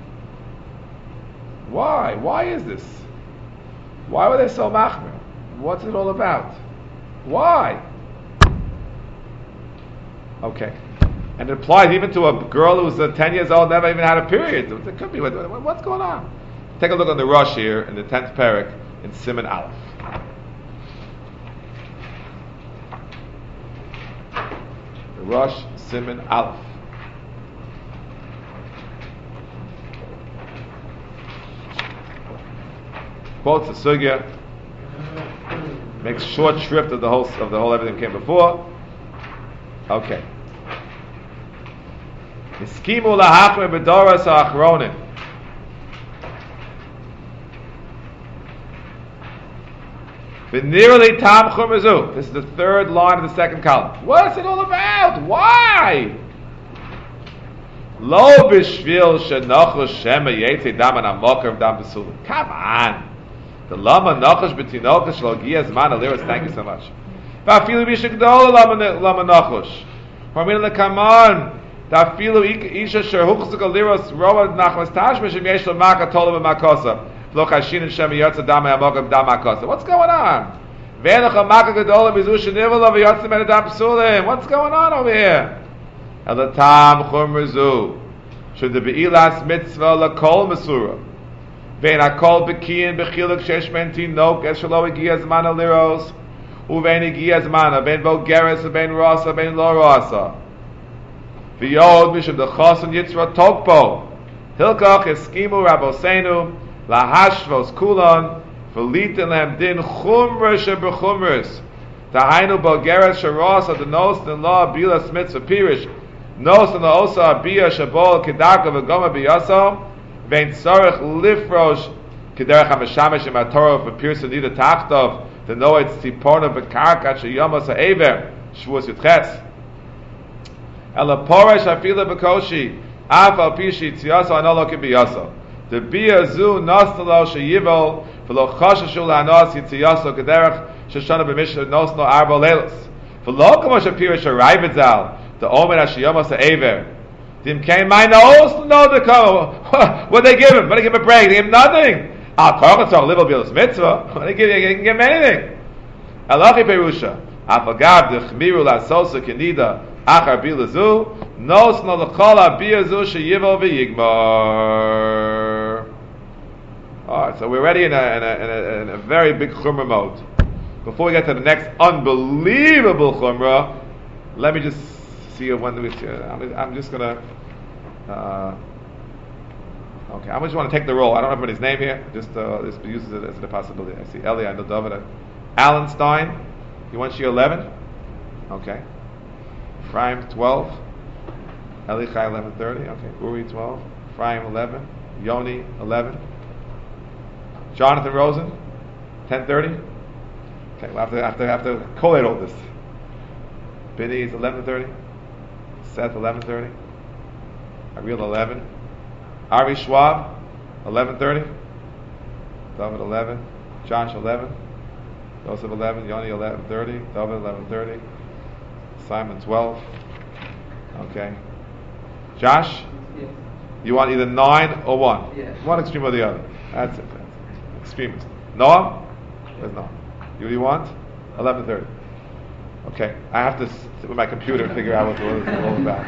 Speaker 1: Why? Why is this? Why were they so machmir? What's it all about? Why? Okay. And it applies even to a girl who's 10 years old, never even had a period. It could be, what's going on? Take a look on the Rosh here, in the 10th parak, in Siman Aleph. The Rosh, Siman Aleph. Quotes the sugya. Makes short shrift of the whole everything that came before. Okay. Iskimu lahachmer b'doras ha'achronim. V'nirli tam chumazu. This is the third line of the second column. What's it all about? Why? Lo b'shvil shenochu shema yetzei dam an amoker dam b'sulim. Come on. The lama nochush b'tinochush logia zman aliris. Thank you so much. V'afilu b'shigdol lama nochush. Hormin come on. V'afilu isha sher huchzik aliris roa nachmas tashmish im yesh lo maka tola b'makosa. What's going on? What's going on over here? Should the Be'ilas mitzvah lakol mesura? Vein akol bekiyin bechiluk shesh mentin nok es shelo igi azman aliros uvein igi azman vein bogeres vein rasa vein lo rasa v'yod mishum dechason yitzra tokpo hilkach eskimu rabosenu lahashvos kulon v'litin lehem din chumra shebechumras tahainu bogeres sharasa the nos and law bilas mitzvah pirish nos and the osa abiyah shabol kedaka v'goma biyaso vein tzarech lifrosh kederach hamashamish im haTorah v'pirsa nida tachtov to know it's tiporna v'karkat sheyamos ha'ever shvuas yutches ela poresh afila b'koshi af al pishi tziyaso anolo kibiyaso the biyazu nostalo sheyivol v'lo chashashu la'anos yitziyaso kederach sheshana b'mishna nosno arba leilos v'lo kamo shapirish ha'raividzal the omer ha'sheyamos ha'ever Dim came my nose no the come. What they give him? What they give him a break? They give him nothing. Al kochatzor live bilas mitzvah. They can give him anything. Alachi perusha. Afagav dechmiru lasosa kenida achar bilazu nos no lechola biazu sheyivel v'yigmar. All right, so we're already in a very big chumrah mode. Before we get to the next unbelievable chumrah, let me just see when we. I'm just gonna. Okay, I just want to take the role. I don't have anybody's name here. Just uses it as a possibility. I see Eli. I know David. Alan Stein. You want Shia 11? Okay. Ephraim 12. Elichai 11:30. Okay. Uri 12. Ephraim 11. Yoni 11. Jonathan Rosen 10:30. Okay, we'll have to collate all this. Benny is 11:30. Seth 11:30. Ariel 11. Ari Schwab 11:30. David 11. Josh 11. Joseph 11. Yoni 11:30. David 11:30. Simon 12. Okay. Josh,
Speaker 6: Yes.
Speaker 1: you want either 9 or 1.
Speaker 6: Yes.
Speaker 1: One extreme or the other. That's it. Extremist. Noah? Where's Noah? You want? 11:30. Okay, I have to sit with my computer and figure out what it's all about.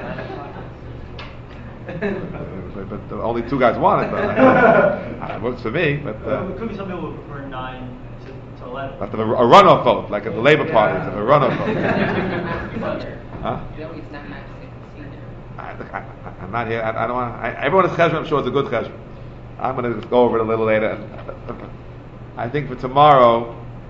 Speaker 1: But only 2 guys want it, but it works for me. But
Speaker 4: it could be some people who prefer 9 to 11.
Speaker 1: have to have a runoff vote, like at the Labour Party, have a runoff vote. Huh?
Speaker 6: You know, it's not nice to see there.
Speaker 1: I'm not here. I don't want. Everyone is cheshbon. I'm sure it's a good cheshbon. I'm going to go over it a little later. I think for tomorrow,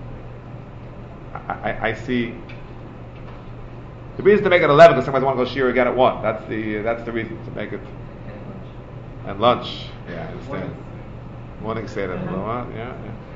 Speaker 1: I see the reason to make it 11 because somebody want to go shir again at 1. That's the reason to make it. And lunch. Yeah, I understand. Morning seder. Yeah.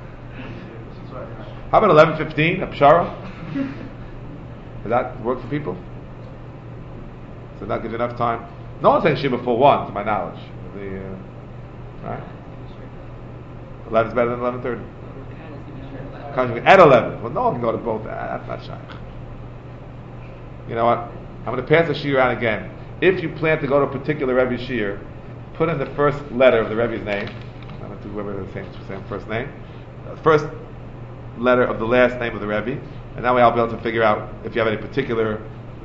Speaker 1: How about 11:15? A pshara? Does that work for people? So that gives you enough time. No one's saying shir before 1, to my knowledge. Right? 11 is better than 11:30. At 11. Well, no one can go to both. That's not shaykh. You know what? I'm going to pass the shir around again. If you plan to go to a particular Rebbe shir, put in the first letter of the Rebbe's name. I'm going to do whoever the same first name. First letter of the last name of the Rebbe, and that way I'll be able to figure out if you have any particular.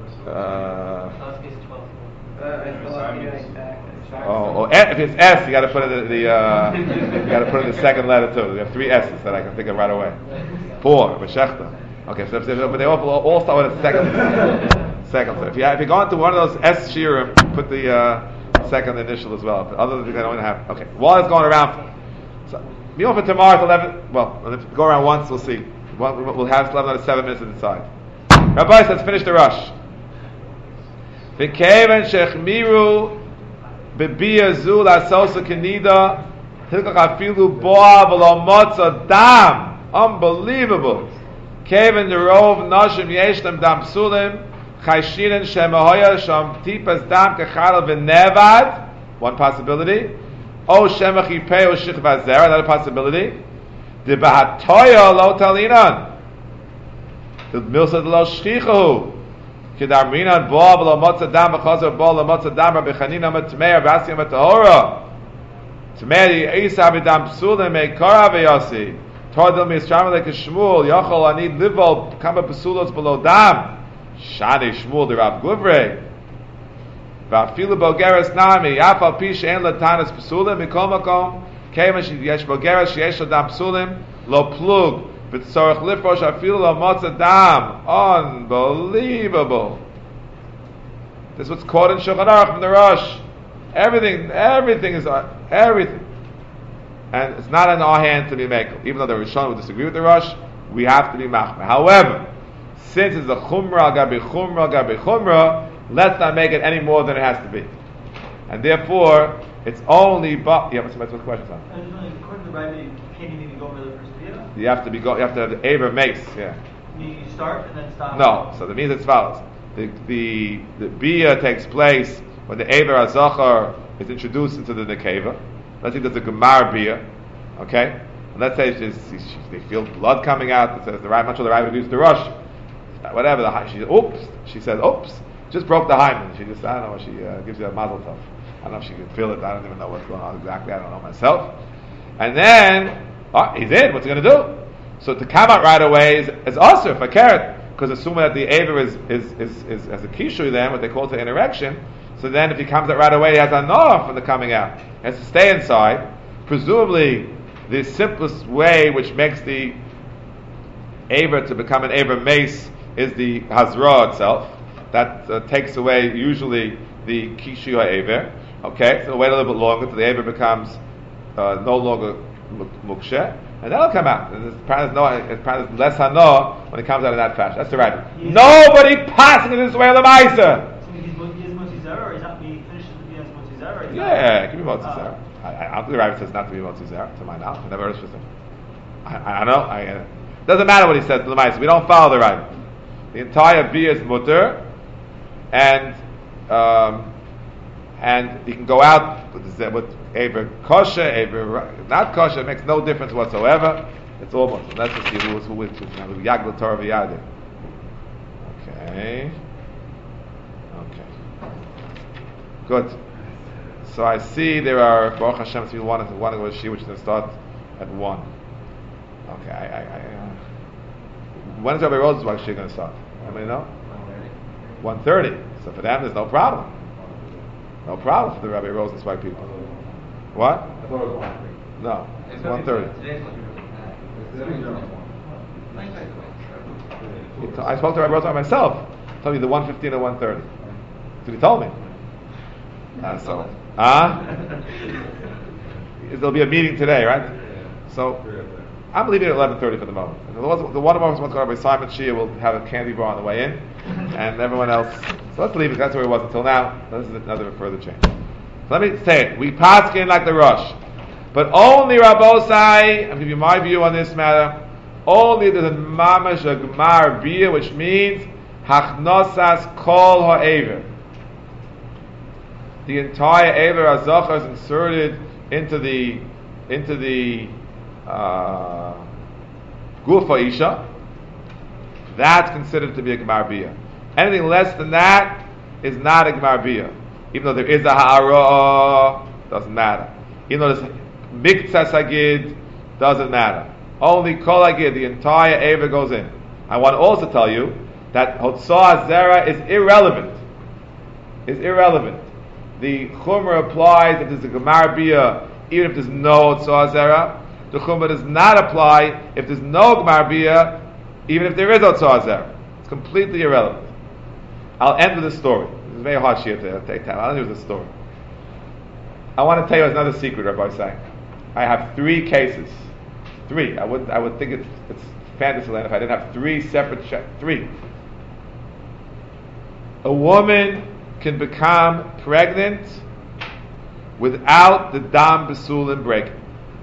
Speaker 1: If it's S, you got to put in you got to put in the second letter too. We have 3 S's that I can think of right away. 4, B'shechta. Okay, so but they all start with a second. So if you go into one of those S shirim, put the second initial as well. But other than that, I don't have. Okay, while it's going around, so for tomorrow at 11. Well, if we go around once, we'll see. We'll have another 7 minutes inside. Rabbi, let's finish the rush. V'keven shechmiru b'biya zu la'sosa kenida hilkach afilu boa v'lo motza dam. Unbelievable. Keven derov nashim yeshlem dam psulim chayshirin shemahoya sham tipas dam kechal v'nevad. One possibility. O shemach yipei o shichva zera. Another possibility. The bahatoya lo talinan. The milsa de lo shchichu. Kedarminan bo lo motza dam b'chazer bo lo motza dam Rabbi Chanina matmeir v'asiyam atahora. Tmeir yisa b'dam psulim meikara v'yasi. Tordel mi'yisram like Shmuel yochol ani livol kama psulos below dam. Shani Shmuel the Rav Guvrei. Va'afilu bogeres nami yafal pi she'en latanas psulim mikol makom. Kevin sheyesh bogeres sheyesh lo dam psulim lo plug. B'tzorach lifrosh afilu lo motza dam. Unbelievable. This is what's caught in Shulchan Aruch from the Rosh. Everything is everything. And it's not in our hand to be mekel. Even though the Rishon would disagree with the Rosh, we have to be machmer. However, since it's a chumrah gabi chumrah, let's not make it any more than it has to be. And therefore, it's only what's the question, son?
Speaker 4: According to the Rebbe, you can't even go over the first bia.
Speaker 1: You have to have the Aver mace, yeah.
Speaker 4: You start and then stop.
Speaker 1: No, so that means it's follows. The bia takes place when the Aver HaZachar is introduced into the Nekeva. Let's say there's a Gemar bia, okay? And let's say they feel blood coming out. It says the right, much of the right would use the rush, whatever. She says, oops, just broke the hymen. She just, I don't know, she gives you a mazel tov. I don't know if she can feel it. I don't even know what's going on exactly. I don't know myself. And then, he's in. What's he going to do? So to come out right away is also for carrot, because assuming that the Aver is as a kishu, then what they call the interaction. So then, if he comes out right away, he has a noah from the coming out. He has to stay inside. Presumably, the simplest way which makes the Aver to become an Aver mace is the Hazra itself. That takes away usually the Kishu Aver. Okay, so wait a little bit longer till the Aver becomes no longer Mukshe, and that'll come out. And it's probably less Hanoah when it comes out in that fashion. That's the right. Nobody passing in this way of the Maisa.
Speaker 4: Or is that being finished to be as Motzizera?
Speaker 1: Yeah, it can be Motzizera. I don't think the Rabbi says not to be Motzizera, to my knowledge. I never heard of it. I know. Doesn't matter what he says to the mice. We don't follow the Rabbi. The entire bia is mutter, and you can go out with Aver kosher, Aver not kosher. It makes no difference whatsoever. It's all mutter. Let's just see who which is Yagla Torah v'Yadim. Okay. Good. So I see there are Baruch Hashem. So one was she, which is going to start at 1. Okay. When is Rabbi Rosen's she going to start? Anybody know? 1:30. So for them, there's no problem. No problem for the Rabbi Rosenzweig people. What? No. It's 1:30. I spoke to Rabbi Rosenzweig myself. He told me the 1:15 or 1:30. That's what he told me. There'll be a meeting today, right? So I'm leaving at 11:30 for the moment. And the one of us wants to go over Simon Shia will have a candy bar on the way in, and everyone else. So let's leave it. That's where it was until now. This is another further change. So let me say it. We paskin like the Rosh, but only Rabbosai. I'll give you my view on this matter. Only there's a mamash a gemar bia, which means hachnosas kol ha'ever. The entire Aver HaZachar is inserted into the Gufa Isha. That's considered to be a Gemar Bia. Anything less than that is not a Gemar Bia. Even though there is a Ha'ara, doesn't matter. Even though there's Miktsas Hagid, doesn't matter. Only Kol Hagid, the entire Aver goes in. I want to also tell you that Hotzah Zera is irrelevant. The Chumrah applies if there's a Gemar Bia, even if there's no Hotzah Zera. The Chumrah does not apply if there's no Gemar Bia, even if there is Hotzah Zera. It's completely irrelevant. I'll end with a story. It's very hard shit to take time. I'll end with a story. I want to tell you another secret, Rabbi saying. I have 3 cases. 3. I would think it's fantasy land if I didn't have three separate three. A woman can become pregnant without the dam besulim breaking.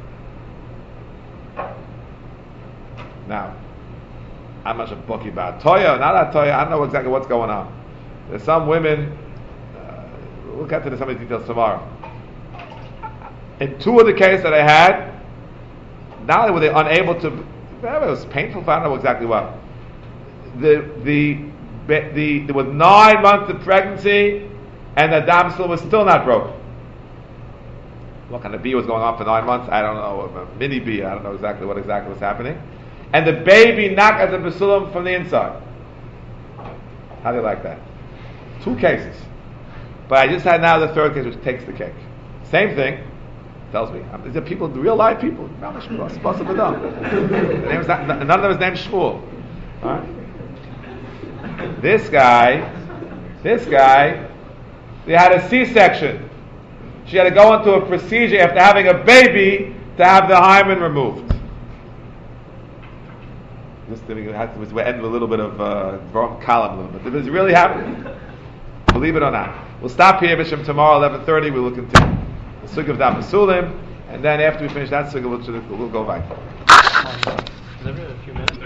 Speaker 1: Now, I'm not a bookie about Toya, not Toya. I don't know exactly what's going on. There's some women. We'll get into some of the details tomorrow. In two of the cases that I had, not only were they unable to, it was painful. I don't know exactly what. There was 9 months of pregnancy, and the dam was still not broken. What kind of bee was going on for 9 months? I don't know. A mini bee. I don't know exactly what was happening. And the baby knocked at the basulam from the inside. How do you like that? 2 cases. But I just had now the 3rd case, which takes the cake. Same thing. Tells me. These are people, real live people. None of them is named Shmuel. All right? This guy, they had a C-section. She had to go into a procedure after having a baby to have the hymen removed. Just we're ending with a little bit of wrong column, a little bit. It was really happening. Believe it or not. We'll stop here, Bisham, tomorrow, 11:30. We will continue the sugya of Dam Basulim, and then after we finish that sugya, we'll go back.
Speaker 8: Is there a few minutes?